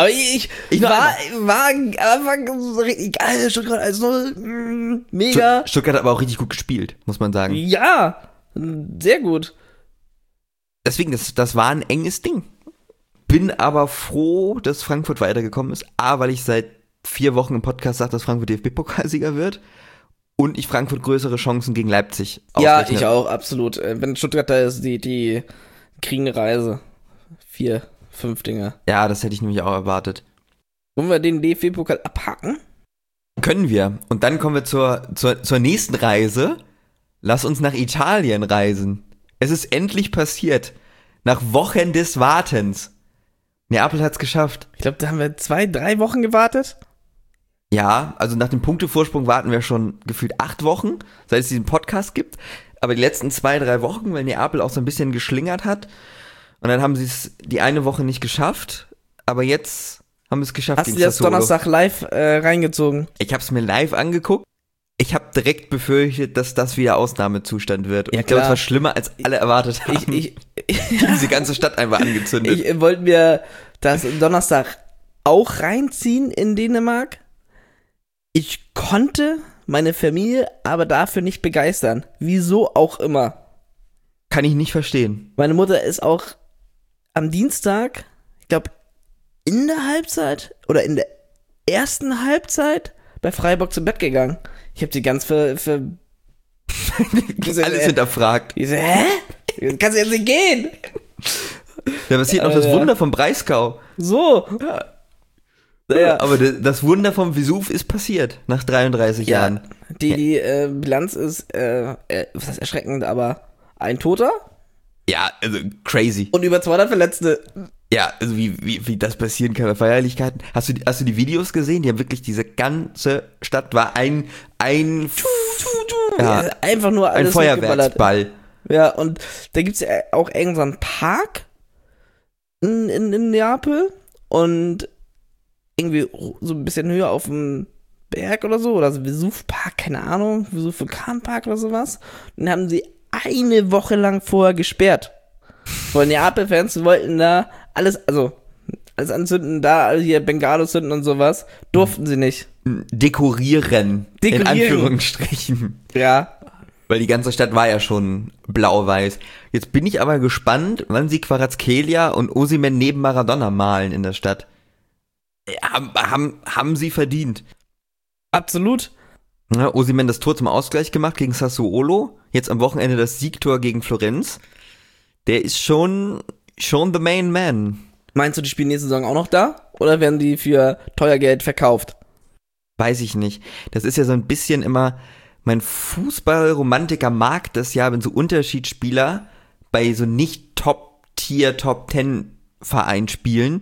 war so richtig geil, Stuttgart 1-0, mega. Stuttgart hat aber auch richtig gut gespielt, muss man sagen. Ja, sehr gut. Deswegen, das war ein enges Ding. Bin aber froh, dass Frankfurt weitergekommen ist. A, weil ich seit 4 Wochen im Podcast sage, dass Frankfurt DFB-Pokalsieger wird. Und ich Frankfurt größere Chancen gegen Leipzig ausrechne. Ja, ich auch, absolut. Wenn Stuttgart da ist, die kriegen eine Reise. 4, 5 Dinger. Ja, das hätte ich nämlich auch erwartet. Wollen wir den DFB-Pokal abhaken? Können wir. Und dann kommen wir zur nächsten Reise. Lass uns nach Italien reisen. Es ist endlich passiert. Nach Wochen des Wartens. Neapel hat's geschafft. Ich glaube, da haben wir 2, 3 Wochen gewartet. Ja, also nach dem Punktevorsprung warten wir schon gefühlt 8 Wochen, seit es diesen Podcast gibt. Aber die letzten 2, 3 Wochen, weil Neapel auch so ein bisschen geschlingert hat. Und dann haben sie es die eine Woche nicht geschafft. Aber jetzt haben wir es geschafft. Hast du das Donnerstag live reingezogen? Ich habe es mir live angeguckt. Ich habe direkt befürchtet, dass das wieder Ausnahmezustand wird. Und ja, ich glaube, es war schlimmer, als alle erwartet haben. Diese ganze Stadt einfach angezündet. Ich wollte mir das Donnerstag auch reinziehen in Dänemark. Ich konnte meine Familie aber dafür nicht begeistern. Wieso auch immer. Kann ich nicht verstehen. Meine Mutter ist auch am Dienstag, ich glaube, in der Halbzeit oder in der ersten Halbzeit bei Freiburg zu Bett gegangen. Ich habe sie ganz alles hinterfragt. Ich so, hä? Kannst du jetzt nicht gehen? Da passiert noch das Wunder vom Breisgau. So. Ja. Aber das Wunder vom Vesuv ist passiert, nach 33 Jahren. Die Bilanz ist, was heißt erschreckend, aber ein Toter? Ja, also crazy. Und über 200 Verletzte. Ja, also wie das passieren kann bei Feierlichkeiten. Hast du die Videos gesehen? Die haben wirklich, diese ganze Stadt war ein ja, einfach nur alles ein Feuerwerksball. Ja, und da gibt's ja auch irgendeinen Park in Neapel und irgendwie so ein bisschen höher auf dem Berg oder so, oder so Vesuv-Park, keine Ahnung, Vesuv-Vulkanpark oder sowas. Und den haben sie eine Woche lang vorher gesperrt. Weil Neapel-Fans wollten da alles anzünden, da hier Bengalos zünden und sowas, durften sie nicht. Dekorieren. In Anführungsstrichen. Ja. Weil die ganze Stadt war ja schon blau-weiß. Jetzt bin ich aber gespannt, wann sie Kvaratskhelia und Osimhen neben Maradona malen in der Stadt. Haben sie verdient. Absolut. Ja, Osimhen das Tor zum Ausgleich gemacht gegen Sassuolo. Jetzt am Wochenende das Siegtor gegen Florenz. Der ist schon the main man. Meinst du, die spielen nächste Saison auch noch da? Oder werden die für teuer Geld verkauft? Weiß ich nicht. Das ist ja so ein bisschen immer, mein Fußballromantiker mag das ja, wenn so Unterschiedsspieler bei so nicht Top-Tier, Top-10 Verein spielen,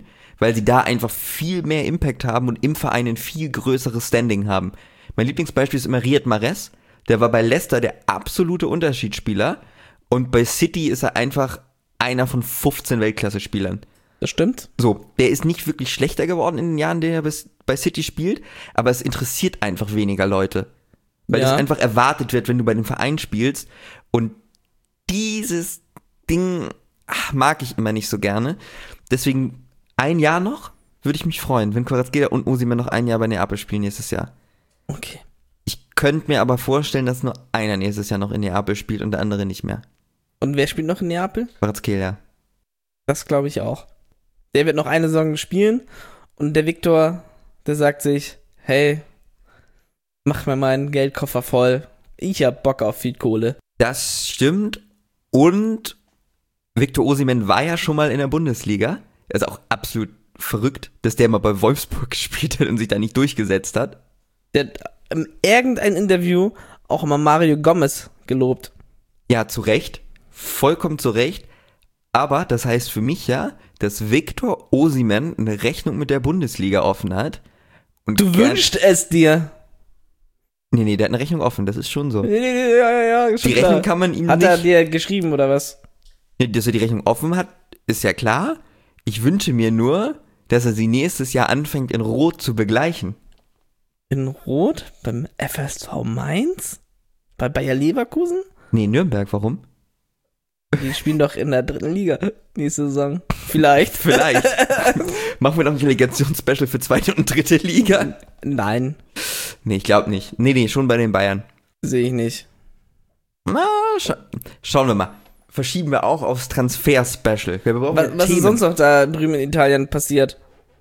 weil sie da einfach viel mehr Impact haben und im Verein ein viel größeres Standing haben. Mein Lieblingsbeispiel ist immer Riyad Mahrez. Der war bei Leicester der absolute Unterschiedsspieler und bei City ist er einfach einer von 15 Weltklasse-Spielern. Das stimmt. So, der ist nicht wirklich schlechter geworden in den Jahren, in denen er bei City spielt, aber es interessiert einfach weniger Leute. Weil es einfach erwartet wird, wenn du bei dem Verein spielst. Und dieses Ding mag ich immer nicht so gerne. Deswegen ein Jahr noch würde ich mich freuen, wenn Kvaratskhelia und Osimhen noch ein Jahr bei Neapel spielen nächstes Jahr. Okay. Ich könnte mir aber vorstellen, dass nur einer nächstes Jahr noch in Neapel spielt und der andere nicht mehr. Und wer spielt noch in Neapel? Kvaratskhelia. Das glaube ich auch. Der wird noch eine Saison spielen und der Viktor, der sagt sich, hey, mach mir meinen Geldkoffer voll. Ich hab Bock auf viel Kohle. Das stimmt. Und Victor Osimhen war ja schon mal in der Bundesliga. Er ist auch absolut verrückt, dass der mal bei Wolfsburg gespielt hat und sich da nicht durchgesetzt hat. Der hat in irgendein Interview auch mal Mario Gomez gelobt. Ja, zu Recht. Vollkommen zu Recht. Aber das heißt für mich ja, dass Victor Osimhen eine Rechnung mit der Bundesliga offen hat. Und Du wünschst es dir. Nee, der hat eine Rechnung offen, das ist schon so. Ja, Die Rechnung kann man ihm Hat nicht... er dir geschrieben oder was? Nee, dass er die Rechnung offen hat, ist ja klar. Ich wünsche mir nur, dass er sie nächstes Jahr anfängt in Rot zu begleichen. In Rot? Beim FSV Mainz? Bei Bayer Leverkusen? Nee, Nürnberg, warum? Die spielen doch in der 3. Liga nächste Saison. Vielleicht. Vielleicht. Machen wir noch ein Relegationsspecial für 2. und 3. Liga? Nein, Nee, ich glaube nicht. Nee, schon bei den Bayern. sehe ich nicht. Na, schauen wir mal. Verschieben wir auch aufs Transfer-Special. Wir brauchen Was ist Themen. sonst noch da drüben in Italien passiert?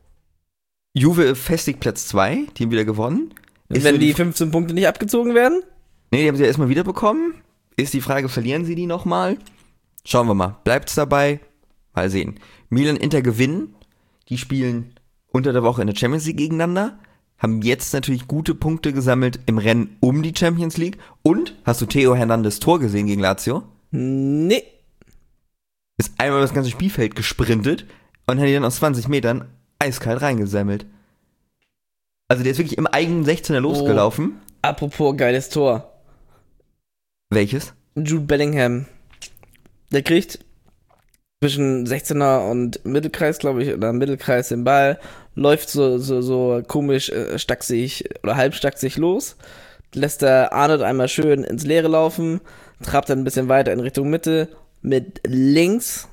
Juve festigt Platz 2, die haben wieder gewonnen. Ist Wenn so die 15 Punkte nicht abgezogen werden? Nee, die haben sie ja erstmal wieder bekommen. Ist die Frage, verlieren sie die nochmal? Schauen wir mal. Bleibt's dabei? Mal sehen. Milan, Inter gewinnen. Die spielen unter der Woche in der Champions League gegeneinander. Haben jetzt natürlich gute Punkte gesammelt im Rennen um die Champions League. Und, hast du Theo Hernandez Tor gesehen gegen Lazio? Nee. Ist einmal über das ganze Spielfeld gesprintet und hat die dann aus 20 Metern eiskalt reingesammelt. Also der ist wirklich im eigenen 16er losgelaufen. Apropos geiles Tor. Welches? Jude Bellingham. Der kriegt zwischen 16er und Mittelkreis, glaube ich, oder Mittelkreis den Ball, läuft so komisch stachsig oder halbstachsig los, lässt der Arnold einmal schön ins Leere laufen, trabt dann ein bisschen weiter in Richtung Mitte, mit links,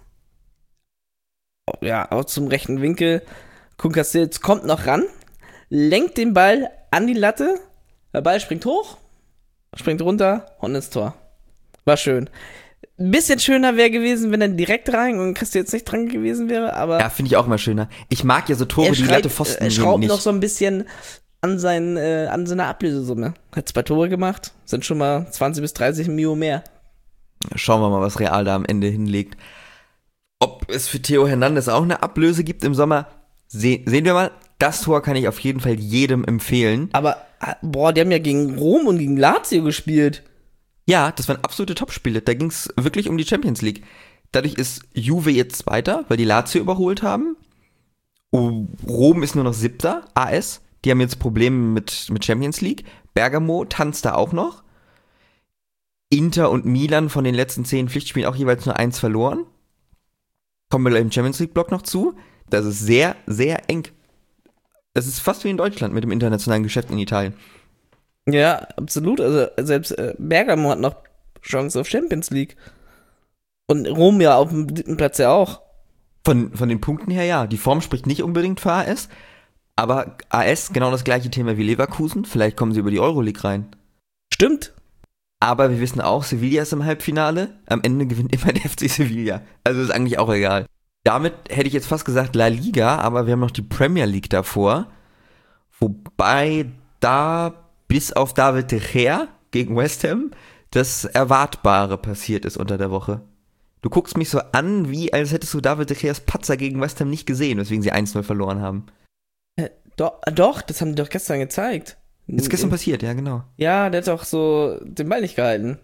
ja, auch zum rechten Winkel, Kunkastilz kommt noch ran, lenkt den Ball an die Latte, der Ball springt hoch, springt runter und ins Tor. War schön. Ein bisschen schöner wäre gewesen, wenn er direkt rein und Christi jetzt nicht dran gewesen wäre, aber Ja, finde ich auch mal schöner. Ich mag ja so Tore, die Latte Pfosten er schraubt nicht. noch so ein bisschen an seiner Ablösesumme. Hat 2 Tore gemacht, sind schon mal 20 bis 30 Mio mehr. Schauen wir mal, was Real da am Ende hinlegt. Ob es für Theo Hernandez auch eine Ablöse gibt im Sommer, sehen wir mal. Das Tor kann ich auf jeden Fall jedem empfehlen. Aber, die haben ja gegen Rom und gegen Lazio gespielt. Ja, das waren absolute Topspiele. Da ging es wirklich um die Champions League. Dadurch ist Juve jetzt Zweiter, weil die Lazio überholt haben. Rom ist nur noch 7. AS. Die haben jetzt Probleme mit Champions League. Bergamo tanzt da auch noch. Inter und Milan von den letzten 10 Pflichtspielen auch jeweils nur 1 verloren. Kommen wir gleich im Champions League-Block noch zu. Das ist sehr, sehr eng. Das ist fast wie in Deutschland mit dem internationalen Geschäft in Italien. Ja, absolut. Also selbst Bergamo hat noch Chance auf Champions League. Und Rom ja auf dem 3. Platz ja auch. Von den Punkten her ja. Die Form spricht nicht unbedingt für AS. Aber AS, genau das gleiche Thema wie Leverkusen. Vielleicht kommen sie über die Euroleague rein. Stimmt. Aber wir wissen auch, Sevilla ist im Halbfinale. Am Ende gewinnt immer der FC Sevilla. Also ist eigentlich auch egal. Damit hätte ich jetzt fast gesagt La Liga, aber wir haben noch die Premier League davor. Wobei da bis auf David de Gea gegen West Ham das Erwartbare passiert ist unter der Woche. Du guckst mich so an, wie als hättest du David de Geas Patzer gegen West Ham nicht gesehen, weswegen sie 1-0 verloren haben. Doch, das haben die doch gestern gezeigt. Ist gestern passiert, ja genau. Ja, der hat doch so den Ball nicht gehalten.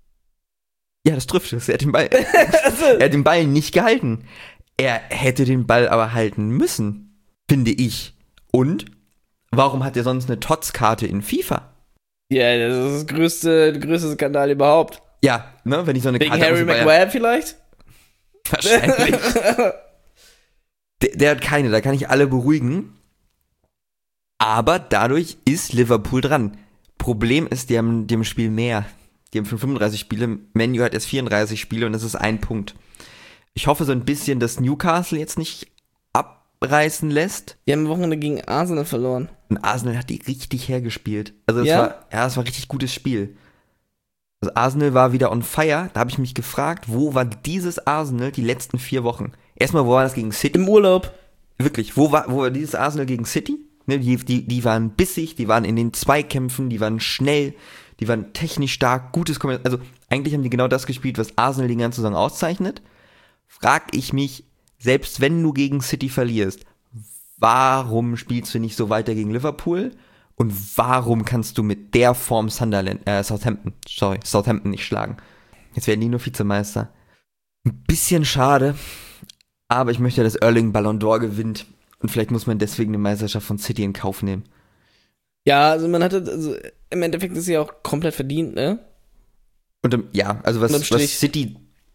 Ja, das trifft es. Er hat den Ball nicht gehalten. Er hätte den Ball aber halten müssen. finde ich. Und warum hat er sonst eine TOTS-Karte in FIFA? Ja, das ist der größte Skandal überhaupt. Ja, ne, wenn ich so eine Wegen Karte Harry Maguire vielleicht? Wahrscheinlich. der hat keine, da kann ich alle beruhigen. Aber dadurch ist Liverpool dran. Problem ist, die haben dem Spiel mehr. Die haben 35 Spiele, Man U hat erst 34 Spiele und das ist ein Punkt. Ich hoffe so ein bisschen, dass Newcastle jetzt nicht abreißen lässt. Die haben am Wochenende gegen Arsenal verloren. Und Arsenal hat die richtig hergespielt. Also das war ein richtig gutes Spiel. Also Arsenal war wieder on fire. Da habe ich mich gefragt, wo war dieses Arsenal die letzten 4 Wochen? Erstmal, wo war das gegen City? Im Urlaub. Wirklich, wo war dieses Arsenal gegen City? Ne, die waren bissig, die waren in den Zweikämpfen, die waren schnell, die waren technisch stark, gutes Kombination. Also eigentlich haben die genau das gespielt, was Arsenal die ganze Saison auszeichnet. Frag ich mich, selbst wenn du gegen City verlierst, warum spielst du nicht so weiter gegen Liverpool? Und warum kannst du mit der Form Southampton nicht schlagen? Jetzt werden die nur Vizemeister. Ein bisschen schade, aber ich möchte, dass Erling Ballon d'Or gewinnt. Und vielleicht muss man deswegen die Meisterschaft von City in Kauf nehmen. Ja, also im Endeffekt ist sie auch komplett verdient, ne? Und was City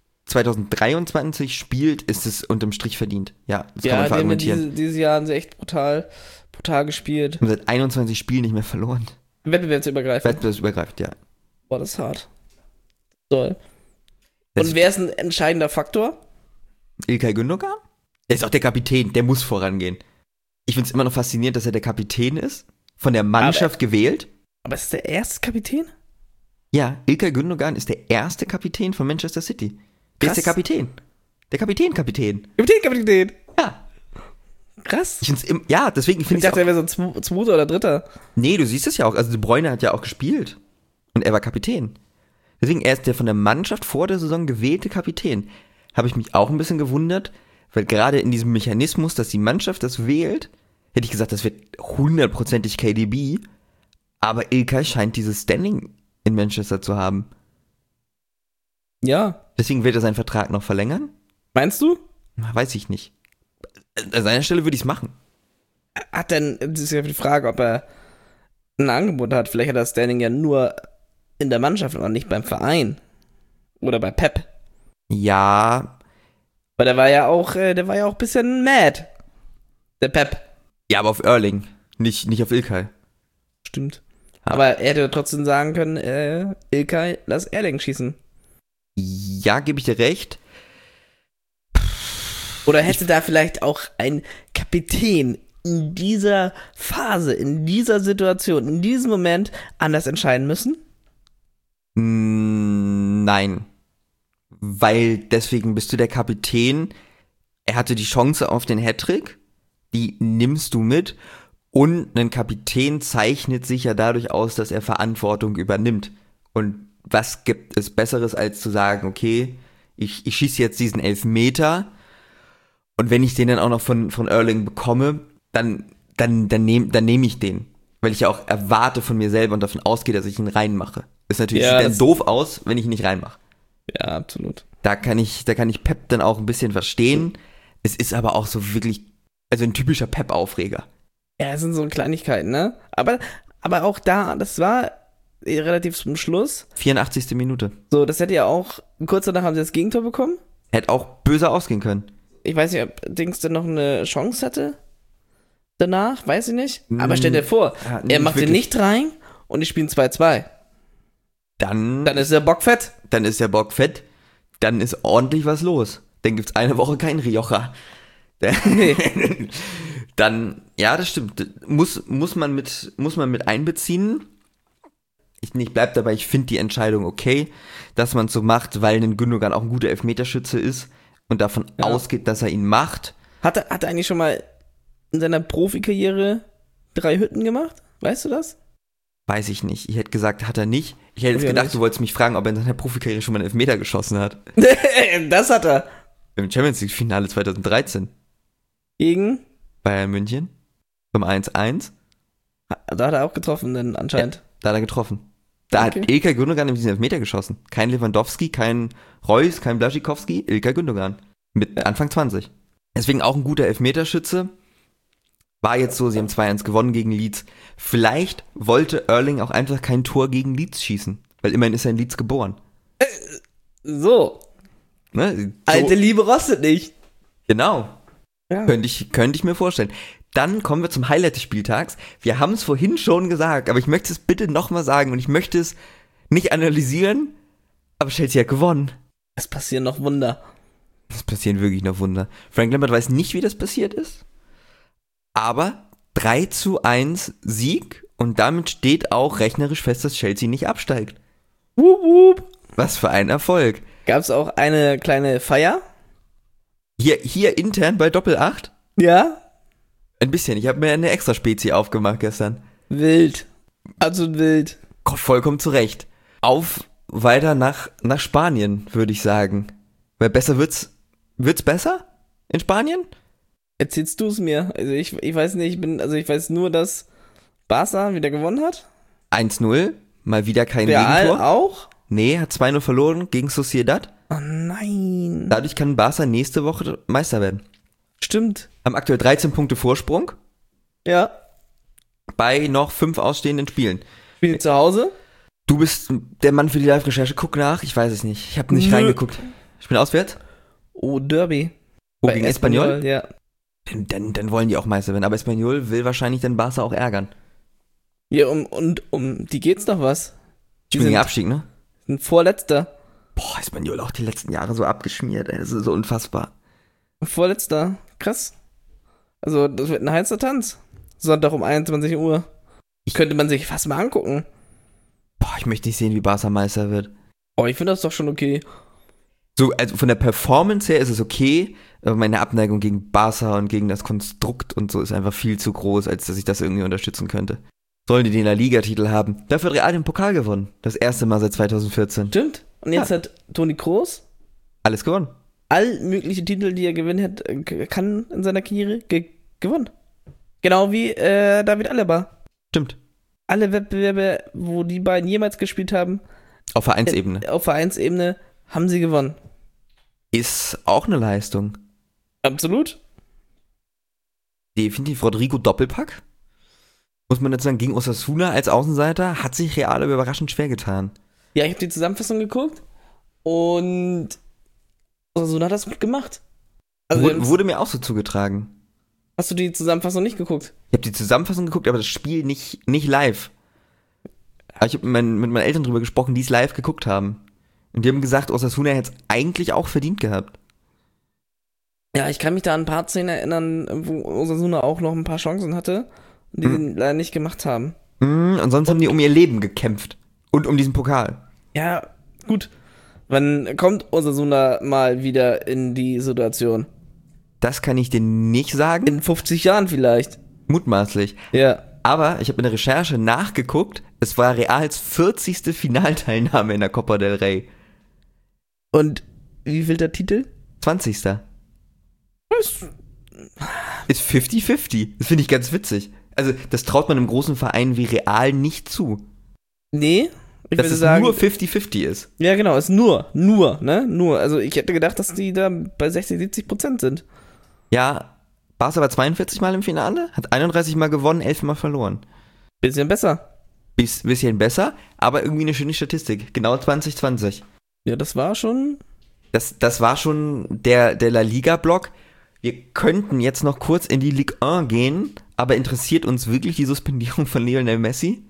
2023 spielt, ist es unterm Strich verdient. Ja, das kann man verargumentieren. Dieses Jahr haben sie echt brutal gespielt. Und seit 21 Spielen nicht mehr verloren. Wettbewerbsübergreifend, ja. Boah, das ist hart. Toll. Und wer ist ein entscheidender Faktor? İlkay Gündoğan? Er ist auch der Kapitän, der muss vorangehen. Ich finde es immer noch faszinierend, dass er der Kapitän ist, von der Mannschaft gewählt. Aber ist der erste Kapitän? Ja, İlkay Gündoğan ist der erste Kapitän von Manchester City. Der ist der Kapitän. Der Kapitän. Kapitän? Ja. Krass. Deswegen finde ich dachte, er wäre so ein Zweiter oder Dritter. Nee, du siehst es ja auch. Also De Bruyne hat ja auch gespielt. Und er war Kapitän. Deswegen, er ist der von der Mannschaft vor der Saison gewählte Kapitän. Habe ich mich auch ein bisschen gewundert, weil gerade in diesem Mechanismus, dass die Mannschaft das wählt, hätte ich gesagt, das wird 100%ig KDB. Aber İlkay scheint dieses Standing in Manchester zu haben. Ja. Deswegen wird er seinen Vertrag noch verlängern? Meinst du? Weiß ich nicht. An seiner Stelle würde ich es machen. Das ist ja die Frage, ob er ein Angebot hat. Vielleicht hat er das Standing ja nur in der Mannschaft und nicht beim Verein. Oder bei Pep. Ja. Weil der war ja auch ein bisschen mad. Der Pep. Ja, aber auf Erling. Nicht auf İlkay. Stimmt. Ja. Aber er hätte trotzdem sagen können, İlkay, lass Erling schießen. Ja, gebe ich dir recht. Oder hätte da vielleicht auch ein Kapitän in dieser Phase, in dieser Situation, in diesem Moment anders entscheiden müssen? Nein. Weil deswegen bist du der Kapitän. Er hatte die Chance auf den Hattrick. Die nimmst du mit. Und ein Kapitän zeichnet sich ja dadurch aus, dass er Verantwortung übernimmt. Und was gibt es Besseres, als zu sagen, okay, ich schieße jetzt diesen Elfmeter und wenn ich den dann auch noch von Erling bekomme, dann nehme ich den. Weil ich ja auch erwarte von mir selber und davon ausgehe, dass ich ihn reinmache. Ist natürlich, sieht dann doof aus, wenn ich ihn nicht reinmache. Ja, absolut. Da kann ich Pep dann auch ein bisschen verstehen. Es ist aber auch so wirklich, also ein typischer Pep-Aufreger. Ja, es sind so Kleinigkeiten, ne? Aber auch da, das war relativ zum Schluss. 84. Minute. So, das hätte ja auch, kurz danach haben sie das Gegentor bekommen. Hätte auch böse ausgehen können. Ich weiß nicht, ob Dings denn noch eine Chance hatte. Danach, weiß ich nicht. Aber stell dir vor, er macht den nicht rein und die spielen 2-2. Dann ist der Bock fett. Dann ist ordentlich was los. Dann gibt's eine Woche kein Rioja. Nee. Dann, ja, das stimmt. Muss man mit einbeziehen. Ich bleib dabei, ich finde die Entscheidung okay, dass man es so macht, weil ein Gündoğan auch ein guter Elfmeterschütze ist und davon ausgeht, dass er ihn macht. Hat er eigentlich schon mal in seiner Profikarriere 3 Hütten gemacht? Weißt du das? Weiß ich nicht. Ich hätte gesagt, hat er nicht. Ich hätte jetzt gedacht, nicht. Du wolltest mich fragen, ob er in seiner Profikarriere schon mal einen Elfmeter geschossen hat. Das hat er. Im Champions League Finale 2013. Gegen? Bayern München. Beim 1-1. Da hat er auch getroffen, denn anscheinend. Ja, da hat er getroffen. Da hat İlkay Gündoğan diesen Elfmeter geschossen. Kein Lewandowski, kein Reus, kein Błaszczykowski, İlkay Gündoğan. Mit Anfang 20. Deswegen auch ein guter Elfmeterschütze. War jetzt so, sie haben 2-1 gewonnen gegen Leeds. Vielleicht wollte Erling auch einfach kein Tor gegen Leeds schießen. Weil immerhin ist er in Leeds geboren. So. Ne? So, Alte Liebe rostet nicht. genau. Ja. Könnte ich mir vorstellen. Dann kommen wir zum Highlight des Spieltags. Wir haben es vorhin schon gesagt, aber ich möchte es bitte nochmal sagen und ich möchte es nicht analysieren, aber Chelsea hat gewonnen. Es passieren noch Wunder. Es passieren wirklich noch Wunder. Frank Lampard weiß nicht, wie das passiert ist, aber 3-1 Sieg und damit steht auch rechnerisch fest, dass Chelsea nicht absteigt. Wup, wup. Was für ein Erfolg. Gab es auch eine kleine Feier? Hier intern bei Doppel 8? Ja. Ein bisschen. Ich habe mir eine extra Spezie aufgemacht gestern. Wild. Also wild. Gott, vollkommen zu Recht. Auf weiter nach Spanien, würde ich sagen. Weil besser wird's besser in Spanien? Erzählst du es mir? Also ich weiß nicht, ich weiß nur, dass Barca wieder gewonnen hat. 1-0, mal wieder kein Real Gegentor. auch? Nee, hat 2-0 verloren gegen Sociedad. Oh nein. Dadurch kann Barca nächste Woche Meister werden. Stimmt. Haben aktuell 13 Punkte Vorsprung Ja. bei noch 5 ausstehenden Spielen. Spielen zu Hause? Du bist der Mann für die Live-Recherche. Guck nach, ich weiß es nicht. Ich habe nicht Nö. reingeguckt. Ich bin auswärts. Oh, Derby. Wo, Bei gegen Espanyol? Ja. Dann wollen die auch Meister werden. Aber Espanyol will wahrscheinlich den Barca auch ärgern. Ja, um die geht's noch was. Die Gegen den sind, Abstieg, ne? sind Vorletzter. Boah, Espanyol auch die letzten Jahre so abgeschmiert, ey. Das ist so unfassbar. Vorletzter. Krass. Also, das wird ein heißer Tanz. Sonntag um 21 Uhr. Könnte man sich fast mal angucken. Boah, ich möchte nicht sehen, wie Barca Meister wird. Oh, ich finde das doch schon okay. So, also von der Performance her ist es okay, aber meine Abneigung gegen Barca und gegen das Konstrukt und so ist einfach viel zu groß, als dass ich das irgendwie unterstützen könnte. Sollen die den La Liga-Titel haben? Dafür hat Real den Pokal gewonnen. Das erste Mal seit 2014. Stimmt. Und jetzt hat Toni Kroos Alles gewonnen. all mögliche Titel, die er gewinnen kann in seiner Karriere, gewonnen. Genau wie David Alaba. Stimmt. Alle Wettbewerbe, wo die beiden jemals gespielt haben, Auf Vereinsebene. auf Vereinsebene, haben sie gewonnen. Ist auch eine Leistung. Absolut. Definitiv. Rodrigo Doppelpack. Muss man jetzt sagen, gegen Osasuna als Außenseiter hat sich Real aber überraschend schwer getan. Ja, ich habe die Zusammenfassung geguckt und Osasuna hat das gut gemacht. Also Wurde mir auch so zugetragen. hast du die Zusammenfassung nicht geguckt? Ich habe die Zusammenfassung geguckt, aber das Spiel nicht live. Aber ich habe mit meinen Eltern drüber gesprochen, die es live geguckt haben. Und die haben gesagt, Osasuna hätte es eigentlich auch verdient gehabt. Ja, ich kann mich da an ein paar Szenen erinnern, wo Osasuna auch noch ein paar Chancen hatte und die sie leider nicht gemacht haben. Und sonst haben die um ihr Leben gekämpft. Und um diesen Pokal. Ja, gut. Wann kommt Osasuna mal wieder in die Situation? Das kann ich dir nicht sagen. In 50 Jahren vielleicht. Mutmaßlich. Ja. Aber ich habe in der Recherche nachgeguckt, es war Reals 40. Finalteilnahme in der Copa del Rey. Und wie viel der Titel? 20. Ist 50-50. Das finde ich ganz witzig. Also, das traut man einem großen Verein wie Real nicht zu. Nee, ich Dass würde es sagen, nur 50-50 ist. ja genau, ist nur, ne? Nur. Also ich hätte gedacht, dass die da bei 60-70% sind. Ja, Barca war 42 Mal im Finale, hat 31 Mal gewonnen, 11 Mal verloren. Bisschen besser. Bisschen besser, aber irgendwie eine schöne Statistik. Genau 2020. Ja, das war schon. Das war schon der La Liga-Block. Wir könnten jetzt noch kurz in die Ligue 1 gehen, aber interessiert uns wirklich die Suspendierung von Lionel Messi?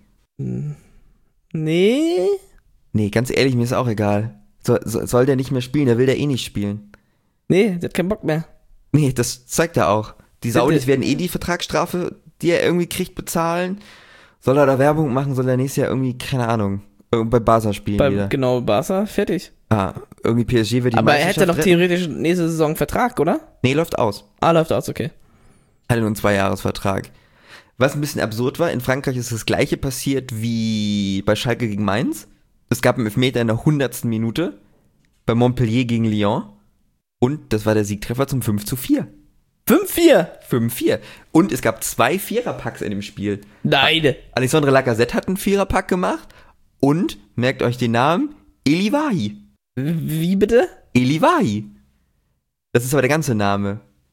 Nee. Nee, ganz ehrlich, mir ist auch egal. Soll der nicht mehr spielen? Der will der eh nicht spielen. Nee, der hat keinen Bock mehr. Nee, das zeigt er auch. Die Saudis werden eh die Vertragsstrafe, die er irgendwie kriegt, bezahlen. Soll er da Werbung machen? Soll er nächstes Jahr irgendwie, keine Ahnung, bei Barca spielen wieder? Genau, Barca, fertig. Ah, irgendwie PSG wird die Aber er hätte Meisterschaft doch retten. theoretisch nächste Saison Vertrag, oder? Nee, läuft aus. Ah, läuft aus, okay. Hatte nur einen 2-Jahres-Vertrag. Was ein bisschen absurd war, in Frankreich ist das gleiche passiert wie bei Schalke gegen Mainz. Es gab einen Elfmeter in der 100. Minute bei Montpellier gegen Lyon. Und das war der Siegtreffer zum 5:4. 5-4. 5:4. Und es gab 2 Viererpacks in dem Spiel. Nein. Alexandre Lacazette hat einen Viererpack gemacht. Und, merkt euch den Namen, Eli Wahi. Wie bitte? Eli Wahi. Das ist aber der ganze Name.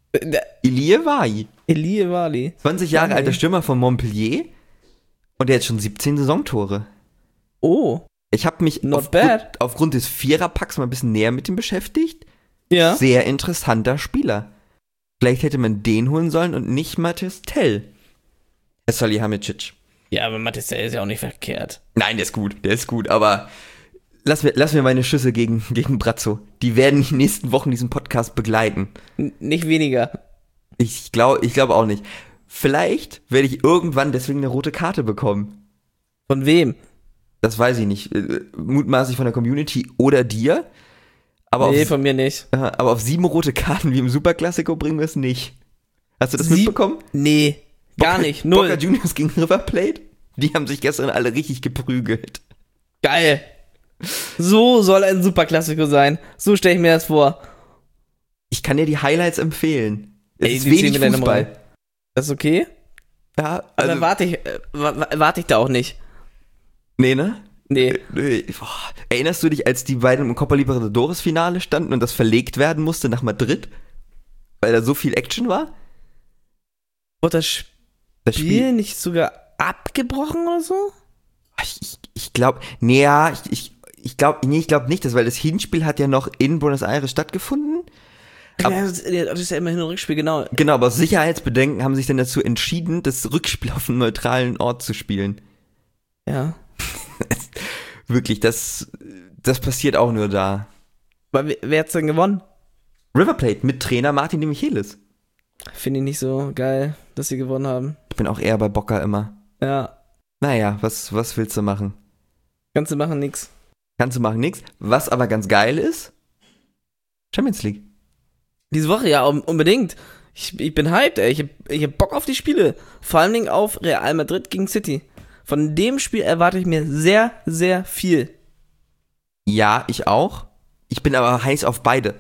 Elie Wahi. Elie Wahi. 20 Jahre alter Stürmer von Montpellier. Und der hat schon 17 Saisontore. Oh. Ich habe mich aufgrund des Viererpacks mal ein bisschen näher mit ihm beschäftigt. Ja. Sehr interessanter Spieler. Vielleicht hätte man den holen sollen und nicht Mathis Tell. Salihamidzic. Ja, aber Mathis Tell ist ja auch nicht verkehrt. Nein, der ist gut, aber lass mir meine Schüsse gegen Brazzo. Die werden die nächsten Wochen diesen Podcast begleiten. Nicht weniger. Ich glaube auch nicht. Vielleicht werde ich irgendwann deswegen eine rote Karte bekommen. Von wem? Das weiß ich nicht. Mutmaßlich von der Community oder dir. Aber von mir nicht. Aber auf 7 rote Karten wie im Superklassiko bringen wir es nicht. Hast du das mitbekommen? Nee, gar nicht. 0. Boca Juniors gegen River Plate? Die haben sich gestern alle richtig geprügelt. Geil. So soll ein Superklassiko sein. So stelle ich mir das vor. Ich kann dir die Highlights empfehlen. Es ist die wenig Fußball. Das ist okay? Ja, also dann warte ich da auch nicht. Nee, ne? Nee. Boah. Erinnerst du dich, als die beiden im Copa Libertadores Finale standen und das verlegt werden musste nach Madrid? Weil da so viel Action war? Wurde das Spiel nicht sogar abgebrochen oder so? Ich glaube, nee, ja, ich glaube nicht, weil das Hinspiel hat ja noch in Buenos Aires stattgefunden. Ja, das ist ja immerhin ein Rückspiel, genau. Genau, aber aus Sicherheitsbedenken haben sich dann dazu entschieden, das Rückspiel auf einem neutralen Ort zu spielen. Ja. Wirklich, das passiert auch nur da. Wer hat's denn gewonnen? River Plate mit Trainer Martin de Michelis. Finde ich nicht so geil, dass sie gewonnen haben. Ich bin auch eher bei Boca immer. Ja. Naja, was willst du machen? Kannst du machen nix. Was aber ganz geil ist, Champions League. Diese Woche, ja, unbedingt. Ich bin hyped, ey. Ich hab Bock auf die Spiele. Vor allen Dingen auf Real Madrid gegen City. Von dem Spiel erwarte ich mir sehr, sehr viel. Ja, ich auch. Ich bin aber heiß auf beide.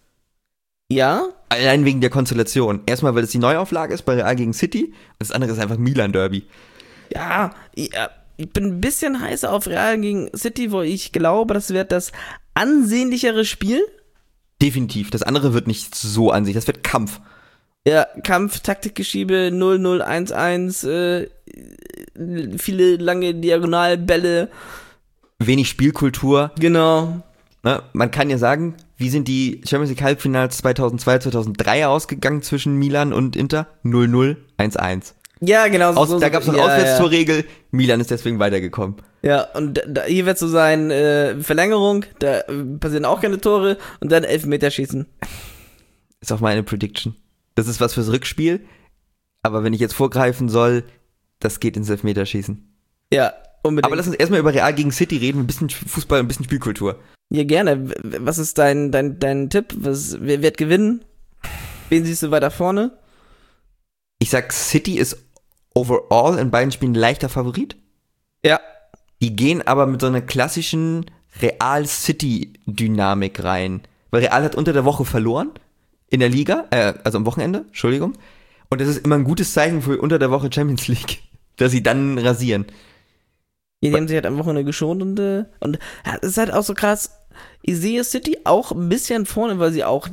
Ja? Allein wegen der Konstellation. Erstmal, weil es die Neuauflage ist bei Real gegen City. Und das andere ist einfach Milan-Derby. Ja, ich bin ein bisschen heißer auf Real gegen City, wo ich glaube, das wird das ansehnlichere Spiel. Definitiv. Das andere wird nicht so an sich. Das wird Kampf. Ja, Kampf, Taktikgeschiebe, 0-0, 1-1, viele lange Diagonalbälle. Wenig Spielkultur. Genau. Ne, man kann ja sagen, wie sind die Champions League Halbfinals 2002, 2003 ausgegangen zwischen Milan und Inter? 0-0, 1-1. Ja, genau. Da gab es eine Auswärtstorregel, ja. Milan ist deswegen weitergekommen. Ja, und hier wird so sein, Verlängerung, da passieren auch keine Tore und dann Elfmeterschießen. Ist auch meine Prediction. Das ist was fürs Rückspiel, aber wenn ich jetzt vorgreifen soll, das geht ins Elfmeterschießen. Ja, unbedingt. Aber lass uns erstmal über Real gegen City reden, ein bisschen Fußball, ein bisschen Spielkultur. Ja, gerne. Was ist dein Tipp? Wer wird gewinnen? Wen siehst du weiter vorne? Ich sag, City ist overall in beiden Spielen leichter Favorit. Ja. Die gehen aber mit so einer klassischen Real-City-Dynamik rein. Weil Real hat unter der Woche verloren in der Liga, also am Wochenende, Entschuldigung. Und das ist immer ein gutes Zeichen für unter der Woche Champions League, dass sie dann rasieren. Ja, die haben sich halt am Wochenende geschont und es ist halt auch so krass. Ich sehe City auch ein bisschen vorne, weil sie auch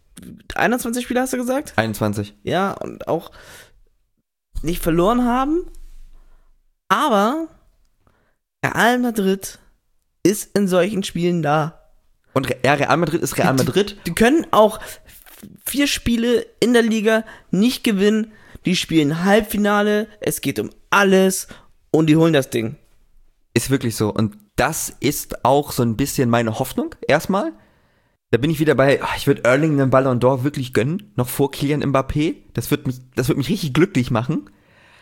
21 Spiele, hast du gesagt? 21. Ja, und auch nicht verloren haben. Aber Real Madrid ist in solchen Spielen da. Und Real Madrid ist Real Madrid. Die können auch 4 Spiele in der Liga nicht gewinnen. Die spielen Halbfinale, es geht um alles und die holen das Ding. Ist wirklich so. Und das ist auch so ein bisschen meine Hoffnung, erstmal. Da bin ich wieder bei, ich würde Erling den Ballon d'Or wirklich gönnen, noch vor Kylian Mbappé. Das wird mich richtig glücklich machen.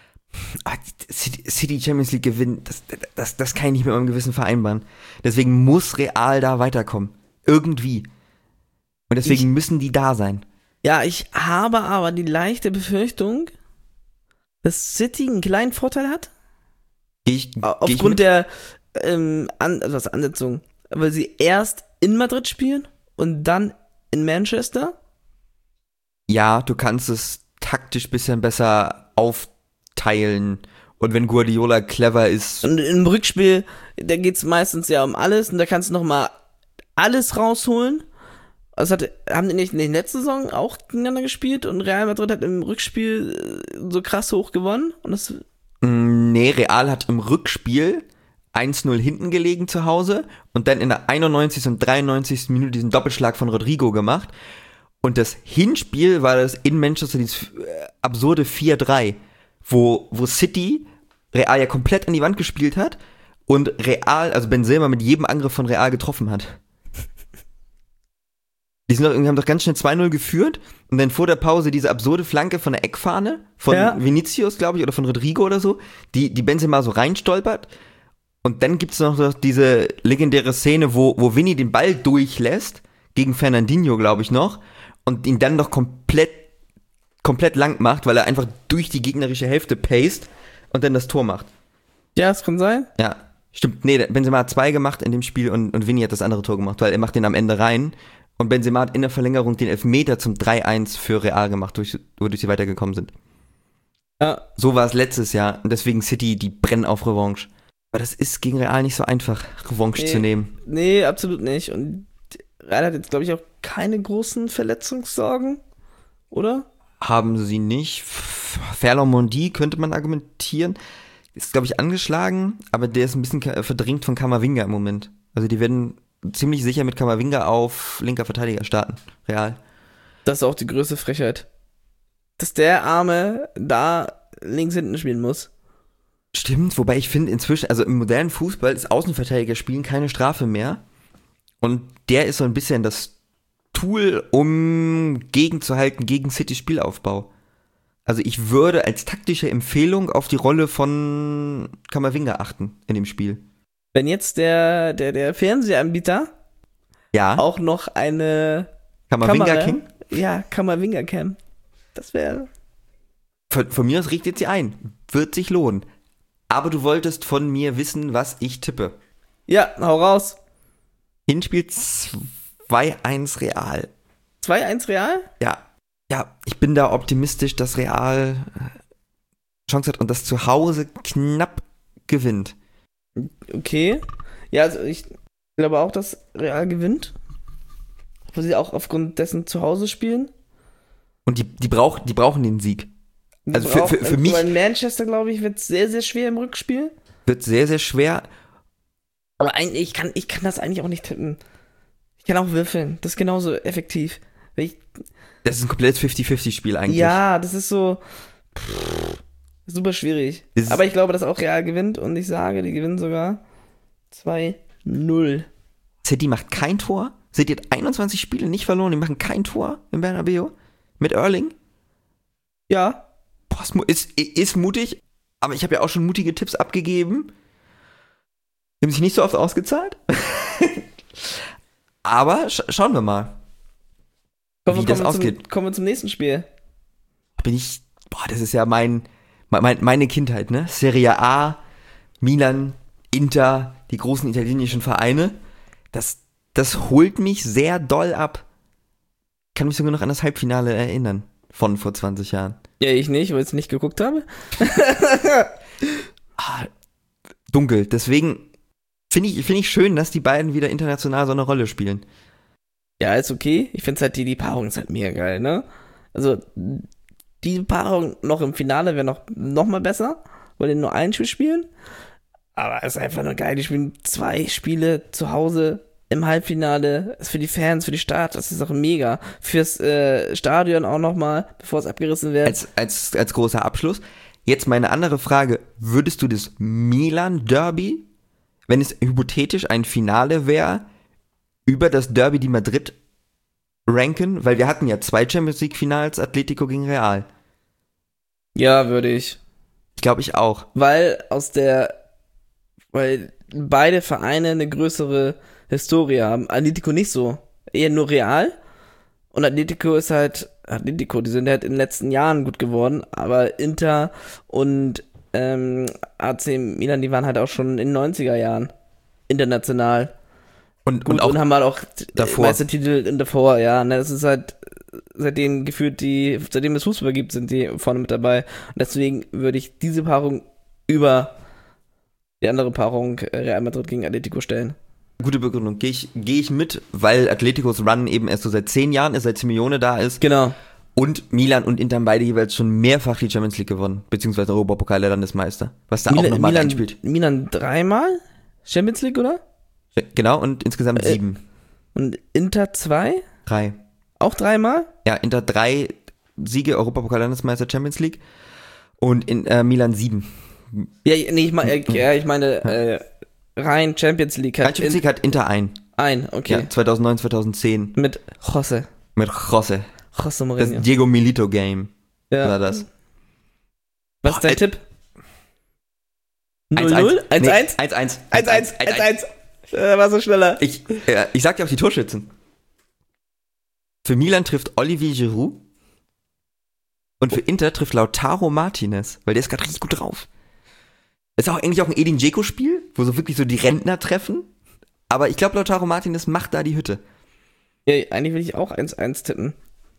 City Champions League gewinnen, das kann ich nicht mit meinem Gewissen vereinbaren. Deswegen muss Real da weiterkommen. Irgendwie. Und deswegen müssen die da sein. Ja, ich habe aber die leichte Befürchtung, dass City einen kleinen Vorteil hat. Aufgrund der Ansetzung. Weil sie erst in Madrid spielen und dann in Manchester. Ja, du kannst es taktisch ein bisschen besser aufteilen. Und wenn Guardiola clever ist. Und im Rückspiel, da geht es meistens ja um alles und da kannst du nochmal alles rausholen. Also haben die nicht in der letzten Saison auch gegeneinander gespielt und Real Madrid hat im Rückspiel so krass hoch gewonnen? Und das Nee, Real hat im Rückspiel 1-0 hinten gelegen zu Hause und dann in der 91. und 93. Minute diesen Doppelschlag von Rodrigo gemacht. Und das Hinspiel war das in Manchester, dieses absurde 4-3, wo City Real ja komplett an die Wand gespielt hat und Real, also Benzema mit jedem Angriff von Real getroffen hat. Haben doch ganz schnell 2-0 geführt und dann vor der Pause diese absurde Flanke von der Eckfahne von Vinicius, glaube ich, oder von Rodrigo oder so, die Benzema so reinstolpert. Und dann gibt's noch diese legendäre Szene, wo Vinny den Ball durchlässt, gegen Fernandinho, glaube ich, noch, und ihn dann noch komplett lang macht, weil er einfach durch die gegnerische Hälfte paced und dann das Tor macht. Ja, das kann sein. Ja, stimmt. Nee, Benzema hat 2 gemacht in dem Spiel und Vinny hat das andere Tor gemacht, weil er macht den am Ende rein. Und Benzema hat in der Verlängerung den Elfmeter zum 3-1 für Real gemacht, wodurch sie weitergekommen sind. Ja. So war es letztes Jahr. Und deswegen City, die brennen auf Revanche. Aber das ist gegen Real nicht so einfach, Revanche zu nehmen. Nee, absolut nicht. Und Real hat jetzt, glaube ich, auch keine großen Verletzungssorgen, oder? Haben sie nicht. Ferland Mendy könnte man argumentieren. Ist, glaube ich, angeschlagen, aber der ist ein bisschen verdrängt von Camavinga im Moment. Also die werden ziemlich sicher mit Camavinga auf linker Verteidiger starten. Real. Das ist auch die größte Frechheit. Dass der Arme da links hinten spielen muss. Stimmt, wobei ich finde inzwischen, also im modernen Fußball ist Außenverteidiger spielen keine Strafe mehr. Und der ist so ein bisschen das Tool, um gegenzuhalten gegen Citys Spielaufbau. Also ich würde als taktische Empfehlung auf die Rolle von Camavinga achten in dem Spiel. Wenn jetzt der Fernsehanbieter auch noch eine Camavinga King? Ja, Camavinga Cam. Das wäre... Von mir aus richtet sie ein. Wird sich lohnen. Aber du wolltest von mir wissen, was ich tippe. Ja, hau raus. Hinspiel 2-1 Real. 2-1 Real? Ja. Ja, ich bin da optimistisch, dass Real Chance hat und das zu Hause knapp gewinnt. Okay. Ja, also ich glaube auch, dass Real gewinnt. Wo sie auch aufgrund dessen zu Hause spielen. Und die brauchen den Sieg. Also für mich. In Manchester, glaube ich, wird es sehr, sehr schwer im Rückspiel. Wird sehr, sehr schwer. Aber eigentlich, ich kann das eigentlich auch nicht tippen. Ich kann auch würfeln. Das ist genauso effektiv. Das ist ein komplettes 50-50-Spiel eigentlich. Ja, das ist so super schwierig. Aber ich glaube, dass auch Real gewinnt und ich sage, die gewinnen sogar 2-0. City macht kein Tor. City hat 21 Spiele nicht verloren. Die machen kein Tor im Bernabeu. Mit Erling. Ja. Boah, ist mutig. Aber ich habe ja auch schon mutige Tipps abgegeben. Die haben sich nicht so oft ausgezahlt. Aber schauen wir mal, wie das ausgeht. Kommen wir zum nächsten Spiel. Das ist ja meine Kindheit, ne? Serie A, Milan, Inter, die großen italienischen Vereine. Das holt mich sehr doll ab. Ich kann mich sogar noch an das Halbfinale erinnern. Von vor 20 Jahren. Ja, ich nicht, weil ich es nicht geguckt habe. Dunkel. Deswegen finde ich schön, dass die beiden wieder international so eine Rolle spielen. Ja, ist okay. Ich finde halt, die Paarung ist halt mega geil, ne? Also, die Paarung noch im Finale wäre noch mal besser, weil die nur ein Spiel spielen. Aber es ist einfach nur geil. Die spielen 2 Spiele zu Hause im Halbfinale. Ist für die Fans, für die Stadt, das ist auch mega. Fürs Stadion auch noch mal, bevor es abgerissen wird. Als großer Abschluss. Jetzt meine andere Frage. Würdest du das Milan-Derby, wenn es hypothetisch ein Finale wäre, über das Derby di Madrid ranken? Weil wir hatten ja 2 Champions League Finals, Atletico gegen Real. Ja, würde ich. Ich glaube, ich auch. Weil beide Vereine eine größere Historie haben. Atletico nicht so. Eher nur Real. Und Atletico, die sind halt in den letzten Jahren gut geworden. Aber Inter und AC Milan, die waren halt auch schon in den 90er Jahren international. Und haben halt auch davor. Meistertitel davor, ja. Ne, das ist halt seitdem es Fußball gibt, sind die vorne mit dabei. Und deswegen würde ich diese Paarung über die andere Paarung Real Madrid gegen Atletico stellen. gute Begründung. Geh ich mit, weil Atleticos Run eben erst so seit 10 Jahren ist, seit Simeone da ist. Genau. Und Milan und Inter haben beide jeweils schon mehrfach die Champions League gewonnen, beziehungsweise Europapokal der Landesmeister, was da auch nochmal reinspielt. Milan 3-mal Champions League, oder? Genau, und insgesamt 7. Und Inter 2? 3. Auch 3-mal? Ja, Inter 3 Siege, Europapokal Landesmeister, Champions League und in Milan 7. Ja, nee, ich meine rein Champions League. Champions League hat Inter okay. Ja, 2009, 2010. Mit José Das Mourinho. Diego Milito Game war das. Was ist dein Tipp? 0-0? 1-1? 1-1. 1-1. War so schneller. Ich sag dir auch die Torschützen. Für Milan trifft Olivier Giroud und für Inter trifft Lautaro Martinez, weil der ist gerade richtig gut drauf. Ist auch eigentlich auch ein Edin Dzeko-Spiel, wo so wirklich so die Rentner treffen. Aber ich glaube, Lautaro Martinez macht da die Hütte. Ja, eigentlich will ich auch 1-1 tippen.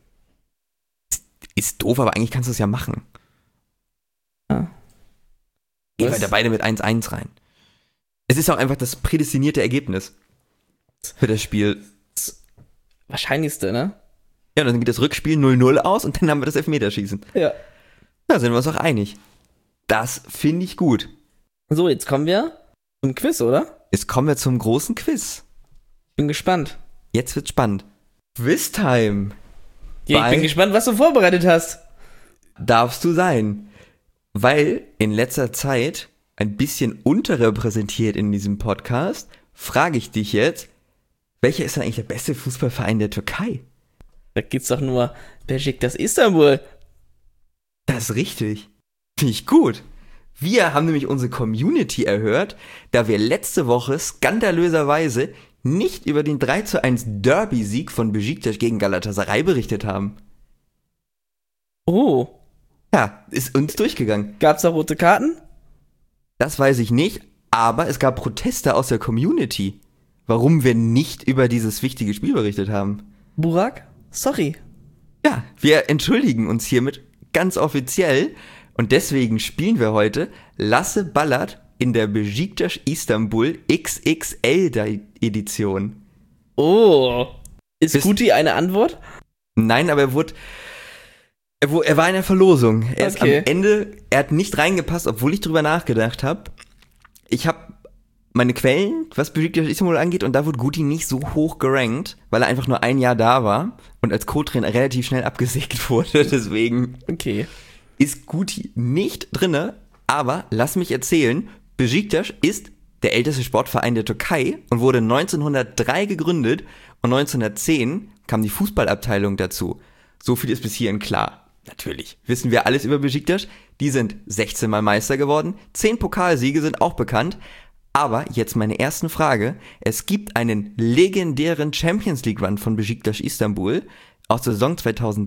Ist doof, aber eigentlich kannst du es ja machen. Ja. Gehen wir da beide mit 1-1 rein. Es ist auch einfach das prädestinierte Ergebnis für das Spiel. Das Wahrscheinlichste, ne? Ja, und dann geht das Rückspiel 0-0 aus und dann haben wir das Elfmeterschießen. Ja. Da sind wir uns auch einig. Das finde ich gut. So, jetzt kommen wir zum Quiz, oder? Jetzt kommen wir zum großen Quiz. Bin gespannt. Jetzt wird's spannend. Quiztime. Ja, ich bin gespannt, was du vorbereitet hast. Darfst du sein. Weil in letzter Zeit ein bisschen unterrepräsentiert in diesem Podcast, frage ich dich jetzt, welcher ist denn eigentlich der beste Fußballverein der Türkei? Da geht's doch nur Beşiktaş Istanbul. Das ist richtig. Finde ich gut. Wir haben nämlich unsere Community erhört, da wir letzte Woche skandalöserweise nicht über den 3-1 Derby-Sieg von Beşiktaş gegen Galatasaray berichtet haben. Oh. Ja, ist uns durchgegangen. Gab's da rote Karten? Das weiß ich nicht, aber es gab Proteste aus der Community, warum wir nicht über dieses wichtige Spiel berichtet haben. Burak, sorry. Ja, wir entschuldigen uns hiermit ganz offiziell und deswegen spielen wir heute Lasse ballert in der Beşiktaş Istanbul XXL-Edition. Oh. Ist Guti eine Antwort? Nein, aber er war in der Verlosung. Er ist am Ende, er hat nicht reingepasst, obwohl ich drüber nachgedacht habe. Ich habe meine Quellen, was Beşiktaş Istanbul angeht, und da wurde Guti nicht so hoch gerankt, weil er einfach nur ein Jahr da war und als Co-Trainer relativ schnell abgesägt wurde. Deswegen ist Guti nicht drinne, aber lass mich erzählen, Beşiktaş ist der älteste Sportverein der Türkei und wurde 1903 gegründet und 1910 kam die Fußballabteilung dazu. So viel ist bis hierhin klar. Natürlich wissen wir alles über Beşiktaş. Die sind 16 Mal Meister geworden. 10 Pokalsiege sind auch bekannt. Aber jetzt meine erste Frage. Es gibt einen legendären Champions League Run von Beşiktaş Istanbul aus der Saison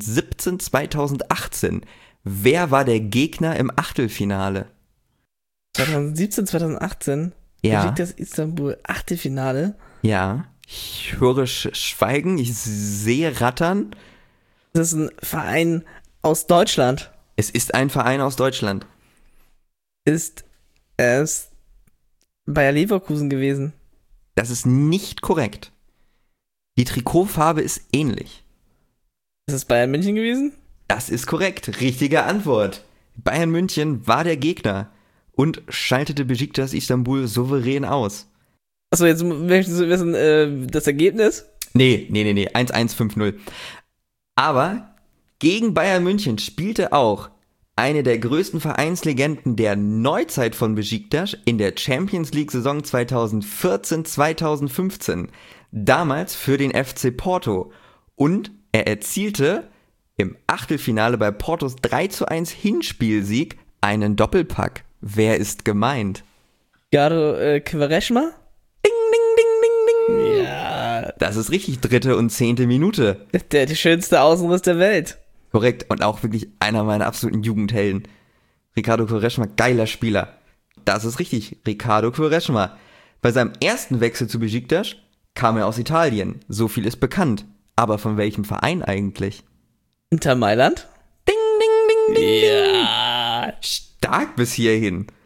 2017-2018. Wer war der Gegner im Achtelfinale? 2017, 2018? Ja. Beşiktaş Istanbul Achtelfinale? Ja. Ich höre Schweigen, ich sehe Rattern. Das ist ein Verein aus Deutschland. Es ist ein Verein aus Deutschland. Ist es Bayer Leverkusen gewesen? Das ist nicht korrekt. Die Trikotfarbe ist ähnlich. Ist es Bayern München gewesen? Das ist korrekt. Richtige Antwort. Bayern München war der Gegner und schaltete Beşiktaş Istanbul souverän aus. Achso, jetzt möchtest du wissen, das Ergebnis? Nee. 1-1-5-0. Aber gegen Bayern München spielte auch eine der größten Vereinslegenden der Neuzeit von Beşiktaş in der Champions League Saison 2014-2015. Damals für den FC Porto. Und er erzielte im Achtelfinale bei Portos 3-1 Hinspielsieg einen Doppelpack. Wer ist gemeint? Garo Quaresma? Ding, ding, ding, ding, ding. Ja. Das ist richtig, 3. und 10. Minute. Der schönste Außenriss der Welt. Korrekt, und auch wirklich einer meiner absoluten Jugendhelden. Ricardo Quaresma, geiler Spieler. Das ist richtig, Ricardo Quaresma. Bei seinem ersten Wechsel zu Beşiktaş kam er aus Italien. So viel ist bekannt. Aber von welchem Verein eigentlich? Inter Mailand? Ding, ding, ding, ding, ja. ding. Stark bis hierhin.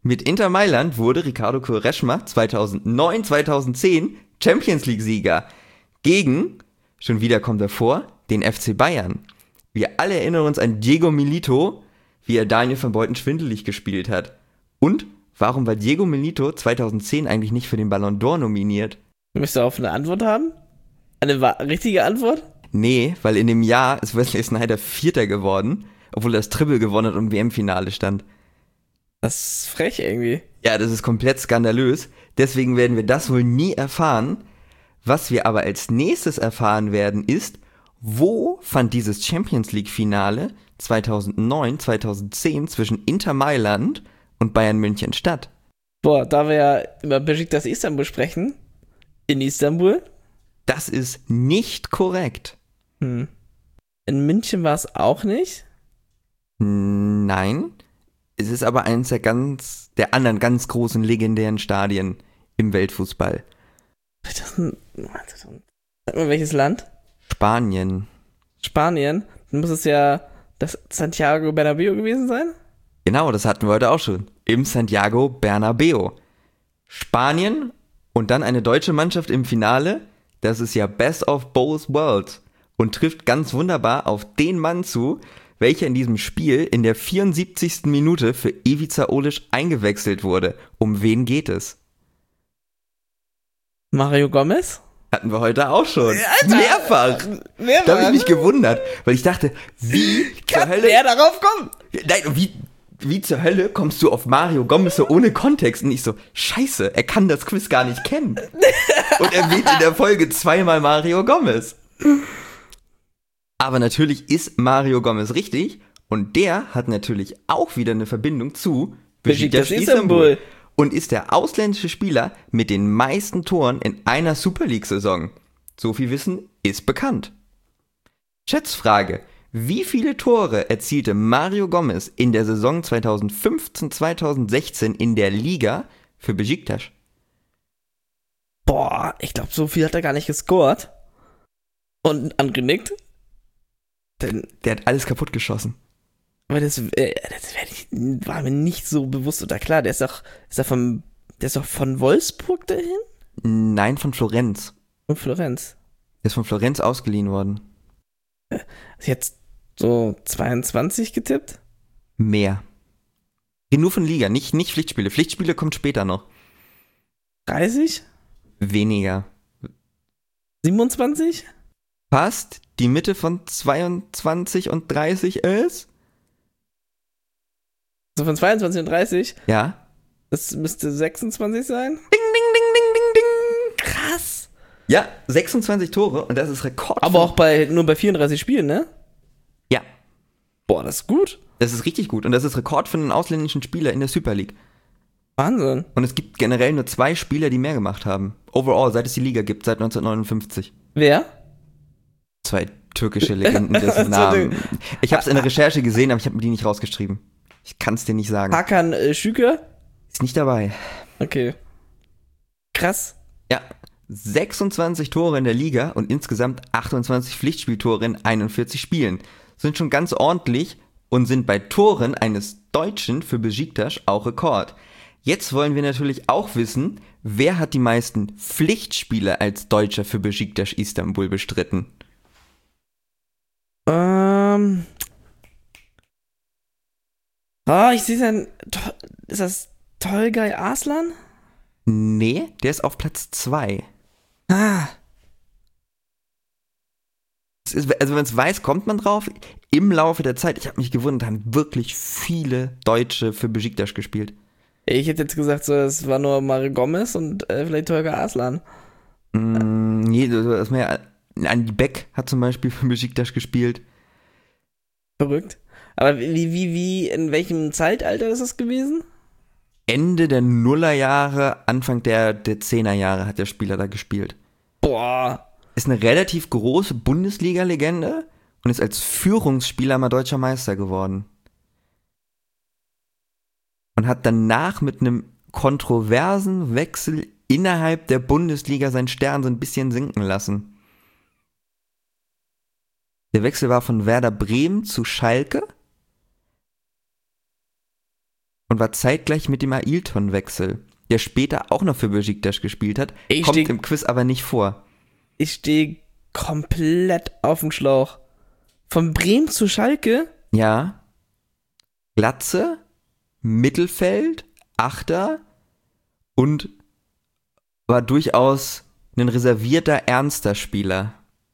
Mit Inter Mailand wurde Ricardo Quaresma 2009-2010 Champions League-Sieger gegen, schon wieder kommt er vor, den FC Bayern. Wir alle erinnern uns an Diego Milito, wie er Daniel van Beuten schwindelig gespielt hat. Und warum war Diego Milito 2010 eigentlich nicht für den Ballon d'Or nominiert? Möchtest du auf eine Antwort haben? Eine richtige Antwort? Nee, weil in dem Jahr ist Wesley Sneijder Vierter geworden, obwohl er das Triple gewonnen hat und im WM-Finale stand. Das ist frech irgendwie. Ja, das ist komplett skandalös. Deswegen werden wir das wohl nie erfahren. Was wir aber als nächstes erfahren werden, ist, wo fand dieses Champions League-Finale 2009, 2010 zwischen Inter Mailand und Bayern München statt? Boah, da wir ja über Besiktas Istanbul sprechen, in Istanbul. Das ist nicht korrekt. In München war es auch nicht. Nein. Es ist aber eines der anderen ganz großen legendären Stadien im Weltfußball. Sag mal, welches Land? Spanien. Spanien? Dann muss es ja das Santiago Bernabéu gewesen sein? Genau, das hatten wir heute auch schon. Im Santiago Bernabéu. Spanien und dann eine deutsche Mannschaft im Finale. Das ist ja Best of Both Worlds und trifft ganz wunderbar auf den Mann zu, welcher in diesem Spiel in der 74. Minute für Ivica Olic eingewechselt wurde. Um wen geht es? Mario Gomez? Hatten wir heute auch schon. Alter, Mehrfach. Da habe ich mich gewundert, weil ich dachte, wie zur Hölle... Wer darauf kommt? Nein, wie zur Hölle kommst du auf Mario Gomez so ohne Kontext? Und ich so, scheiße, er kann das Quiz gar nicht kennen. Und er erwähnt in der Folge zweimal Mario Gomez. Aber natürlich ist Mario Gomez richtig und der hat natürlich auch wieder eine Verbindung zu Besiktas Istanbul und ist der ausländische Spieler mit den meisten Toren in einer Super League-Saison. So viel Wissen ist bekannt. Schätzfrage: Wie viele Tore erzielte Mario Gomez in der Saison 2015-2016 in der Liga für Besiktas? Boah, ich glaube, so viel hat er gar nicht gescored. Und angenickt. Denn der hat alles kaputt geschossen. Aber war mir nicht so bewusst. Oder klar, der ist doch von Wolfsburg dahin? Nein, von Florenz. Von Florenz. Der ist von Florenz ausgeliehen worden. Ist jetzt so 22 getippt? Mehr. Nur von Liga, nicht Pflichtspiele. Pflichtspiele kommt später noch. 30? Weniger. 27? Passt. Die Mitte von 22 und 30 ist? So von 22 und 30? Ja. Das müsste 26 sein? Ding, ding, ding, ding, ding, ding. Krass. Ja, 26 Tore und das ist Rekord. Aber auch nur bei 34 Spielen, ne? Ja. Boah, das ist gut. Das ist richtig gut und das ist Rekord für einen ausländischen Spieler in der Super League. Wahnsinn. Und es gibt generell nur 2 Spieler, die mehr gemacht haben. Overall, seit es die Liga gibt, seit 1959. Wer? 2 türkische Legenden, dessen Namen. Ich habe es in der Recherche gesehen, aber ich habe mir die nicht rausgeschrieben. Ich kann es dir nicht sagen. Hakan Şükür? Ist nicht dabei. Okay. Krass. Ja, 26 Tore in der Liga und insgesamt 28 Pflichtspieltore in 41 Spielen. Sind schon ganz ordentlich und sind bei Toren eines Deutschen für Besiktas auch Rekord. Jetzt wollen wir natürlich auch wissen, wer hat die meisten Pflichtspiele als Deutscher für Besiktas Istanbul bestritten? Ich sehe dann. Ist das Tolgay Arslan? Nee, der ist auf Platz 2. Ah. Also wenn man es weiß, kommt man drauf. Im Laufe der Zeit, ich habe mich gewundert, haben wirklich viele Deutsche für Besiktas gespielt. Ich hätte jetzt gesagt, so, es war nur Mario Gomez und vielleicht Tolgay Arslan. Nee, das ist mehr. Andi Beck hat zum Beispiel für Besiktas gespielt. Verrückt. Aber in welchem Zeitalter ist das gewesen? Ende der Nullerjahre, Anfang der 10er-Jahre hat der Spieler da gespielt. Boah. Ist eine relativ große Bundesliga-Legende und ist als Führungsspieler mal deutscher Meister geworden. Und hat danach mit einem kontroversen Wechsel innerhalb der Bundesliga seinen Stern so ein bisschen sinken lassen. Der Wechsel war von Werder Bremen zu Schalke. und war zeitgleich mit dem Ailton-Wechsel, der später auch noch für Besiktas gespielt hat, kommt im Quiz aber nicht vor. Ich stehe komplett auf dem Schlauch. Von Bremen zu Schalke? Ja. Glatze, Mittelfeld, Achter und war durchaus ein reservierter, ernster Spieler.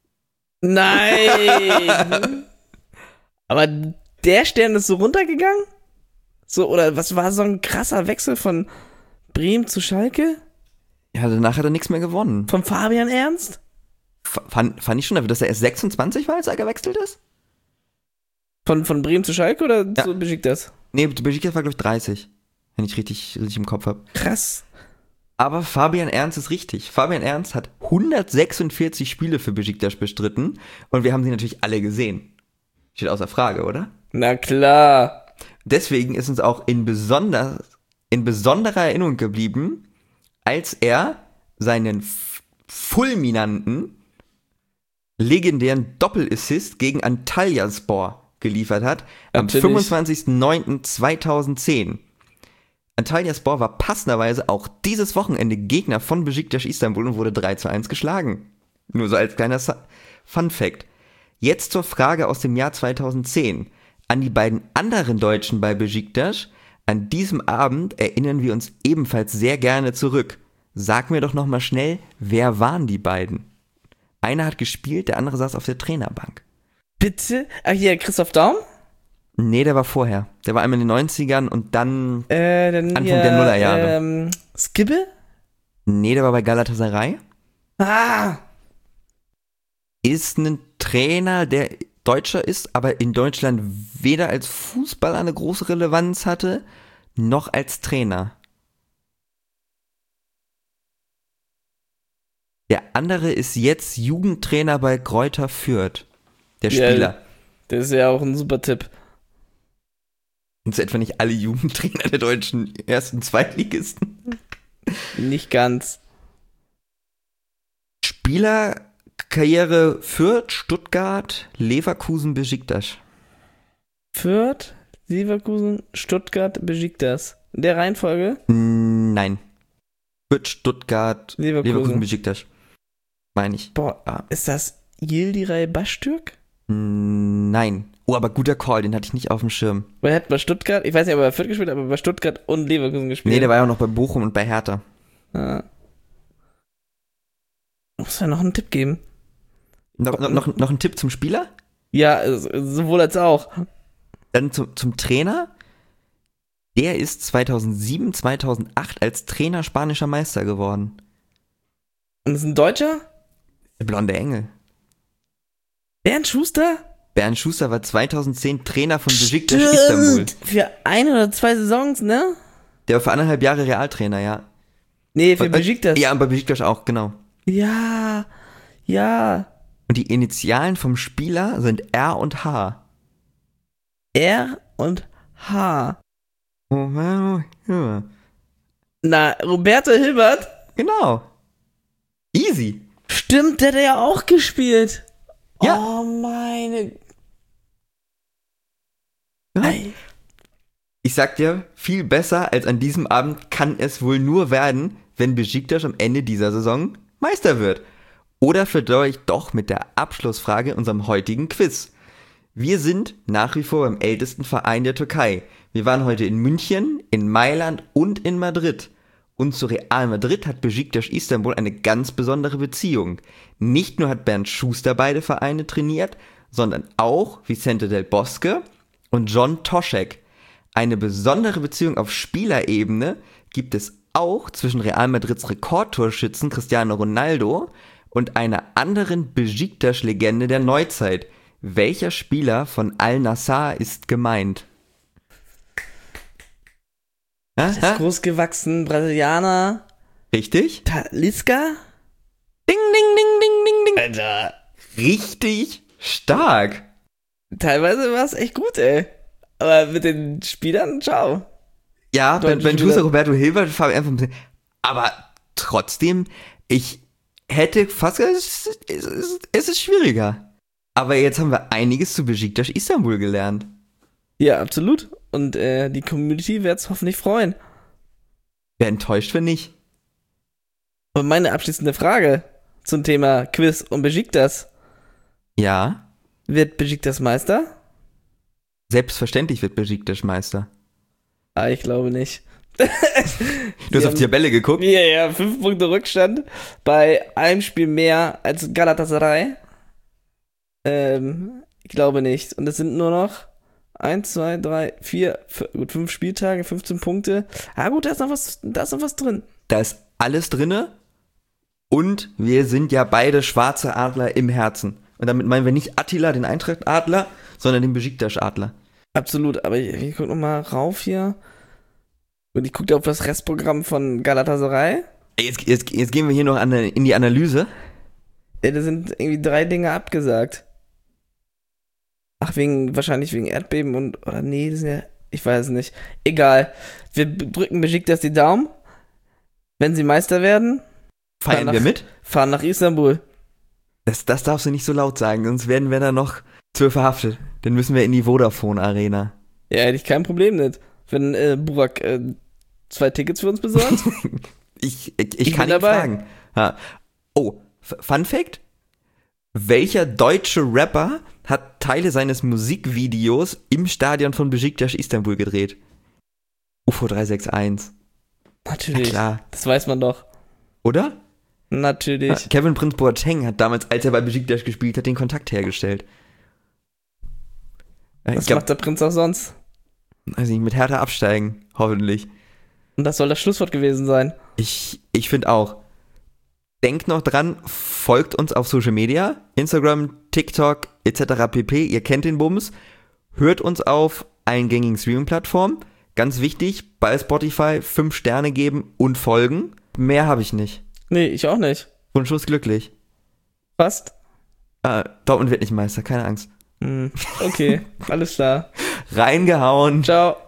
Nein! Aber der Stern ist so runtergegangen? So, oder was war so ein krasser Wechsel von Bremen zu Schalke? Ja, danach hat er nichts mehr gewonnen. Von Fabian Ernst? Fand ich schon, dass er erst 26 war, als er gewechselt ist? Von Bremen zu Schalke oder Ja. zu Besiktas? Nee, Besiktas war, glaube ich, 30. Wenn ich richtig im Kopf habe. Krass. Aber Fabian Ernst ist richtig. Fabian Ernst hat 146 Spiele für Besiktas bestritten und wir haben sie natürlich alle gesehen. Steht außer Frage, oder? Na klar. Deswegen ist uns auch in besonderer Erinnerung geblieben, als er seinen fulminanten, legendären Doppelassist gegen Antalyaspor geliefert hat, am 25.09.2010. Antalyaspor war passenderweise auch dieses Wochenende Gegner von Besiktas Istanbul und wurde 3:1 geschlagen. Nur so als kleiner Fun-Fact. Jetzt zur Frage aus dem Jahr 2010. An die beiden anderen Deutschen bei Besiktas. An diesem Abend erinnern wir uns ebenfalls sehr gerne zurück. Sag mir doch nochmal schnell, wer waren die beiden? Einer hat gespielt, der andere saß auf der Trainerbank. Bitte? Ach hier, Christoph Daum? Nee, der war vorher. Der war einmal in den 90ern und dann Dann Anfang hier, der Nullerjahre. Skibbe? Nee, der war bei Galatasaray. Ah! Ist ein Trainer, der Deutscher ist, aber in Deutschland weder als Fußballer eine große Relevanz hatte, noch als Trainer. Der andere ist jetzt Jugendtrainer bei Greuther Fürth. Der Spieler. Ja, das ist ja auch ein super Tipp. Sind etwa nicht alle Jugendtrainer der deutschen ersten Zweitligisten? Nicht ganz. Spielerkarriere Fürth, Stuttgart, Leverkusen, Besiktas. Fürth, Leverkusen, Stuttgart, Besiktas. In der Reihenfolge? Nein. Fürth, Stuttgart, Leverkusen. Leverkusen, Besiktas. Meine ich. Boah, Ja. ist das Yildiray Baştürk? Nein. Oh, aber guter Call, den hatte ich nicht auf dem Schirm. Weil er hat bei Stuttgart, ich weiß nicht, ob er bei Fürth gespielt hat, aber bei Stuttgart und Leverkusen gespielt. Nee, der war ja auch noch bei Bochum und bei Hertha. Ah. Muss ja noch einen Tipp geben. Noch ein Tipp zum Spieler? Ja, sowohl als auch. Dann zum Trainer. Der ist 2007, 2008 als Trainer spanischer Meister geworden. Und ist ein Deutscher? Der blonde Engel. Bernd Schuster? Bernd Schuster war 2010 Trainer von Besiktas Istanbul. Für 1 oder 2 Saisons, ne? Der war für 1,5 Jahre Realtrainer, ja. Nee, für Besiktas. Ja, und bei Besiktas auch, genau. Ja, ja. Und die Initialen vom Spieler sind R und H. R und H. Na, Roberto Hilbert? Genau. Easy. Stimmt, der hat ja auch gespielt. Ja. Oh, meine. Ja. Ei. Ich sag dir, viel besser als an diesem Abend kann es wohl nur werden, wenn Besiktas am Ende dieser Saison Meister wird. Oder vielleicht doch mit der Abschlussfrage unserem heutigen Quiz. Wir sind nach wie vor beim ältesten Verein der Türkei. Wir waren heute in München, in Mailand und in Madrid. Und zu Real Madrid hat Besiktas Istanbul eine ganz besondere Beziehung. Nicht nur hat Bernd Schuster beide Vereine trainiert, sondern auch Vicente del Bosque und John Toschek. Eine besondere Beziehung auf Spielerebene gibt es auch zwischen Real Madrids Rekordtorschützen Cristiano Ronaldo und einer anderen Besiktas-Legende der Neuzeit. Welcher Spieler von Al-Nassr ist gemeint? Das ist groß gewachsen, Brasilianer. Richtig? Talisca? Ding, ding, ding, ding, ding, ding. Alter. Richtig stark. Teilweise war es echt gut, ey. Aber mit den Spielern, ciao. Ja, Deutsche Ben Spieler. Schuster, Roberto Hilbert, Fabian einfach ein bisschen. Aber trotzdem, ich hätte fast gesagt, es ist schwieriger. Aber jetzt haben wir einiges zu Besiktas Istanbul gelernt. Ja, absolut. Und die Community wird es hoffentlich freuen. Wer enttäuscht, wenn nicht. Und meine abschließende Frage zum Thema Quiz und Besiktas. Ja, Wird Besiktas Meister? selbstverständlich wird Besiktas Meister. Ah, ich glaube nicht. Du hast auf die Tabelle geguckt? Ja, 5 Punkte Rückstand bei einem Spiel mehr als Galatasaray. Ich glaube nicht. Und es sind nur noch 1, 2, 3, 4, 5 Spieltage, 15 Punkte. Ah gut, da ist noch was drin. Da ist alles drinne und wir sind ja beide schwarze Adler im Herzen. Und damit meinen wir nicht Attila, den Eintracht-Adler, sondern den Besiktas-Adler. Absolut, aber ich guck noch mal rauf hier. Und ich gucke auf das Restprogramm von Galatasaray. Jetzt gehen wir hier noch in die Analyse. Ja, da sind irgendwie 3 Dinge abgesagt. Ach, wahrscheinlich wegen Erdbeben oder nee, das sind ja, ich weiß es nicht. Egal. Wir drücken Besiktas die Daumen. Wenn sie Meister werden, Feiern wir mit? fahren nach Istanbul. Das darfst du nicht so laut sagen, sonst werden wir da noch 12 verhaftet. Dann müssen wir in die Vodafone-Arena. Ja, hätte ich kein Problem mit. Wenn Burak 2 Tickets für uns besorgt. Ich bin kann ihn dabei. fragen. Ha. Oh, Fun Fact? Welcher deutsche Rapper hat Teile seines Musikvideos im Stadion von Besiktas Istanbul gedreht? UFO 361. Natürlich. Klar. Das weiß man doch. Oder? Natürlich. Kevin Prince Boateng hat damals, als er bei Besiktas gespielt hat, den Kontakt hergestellt. Was macht der Prinz auch sonst? Weiß nicht, mit Hertha absteigen, hoffentlich. Und das soll das Schlusswort gewesen sein. Ich finde auch. Denkt noch dran, folgt uns auf Social Media, Instagram, TikTok etc. pp. Ihr kennt den Bums. Hört uns auf allen gängigen Streaming-Plattformen. Ganz wichtig, bei Spotify 5 Sterne geben und folgen. Mehr habe ich nicht. Nee, ich auch nicht. Wunschlos glücklich. Fast. Dortmund wird nicht Meister, keine Angst. Okay, alles klar. Reingehauen. Ciao.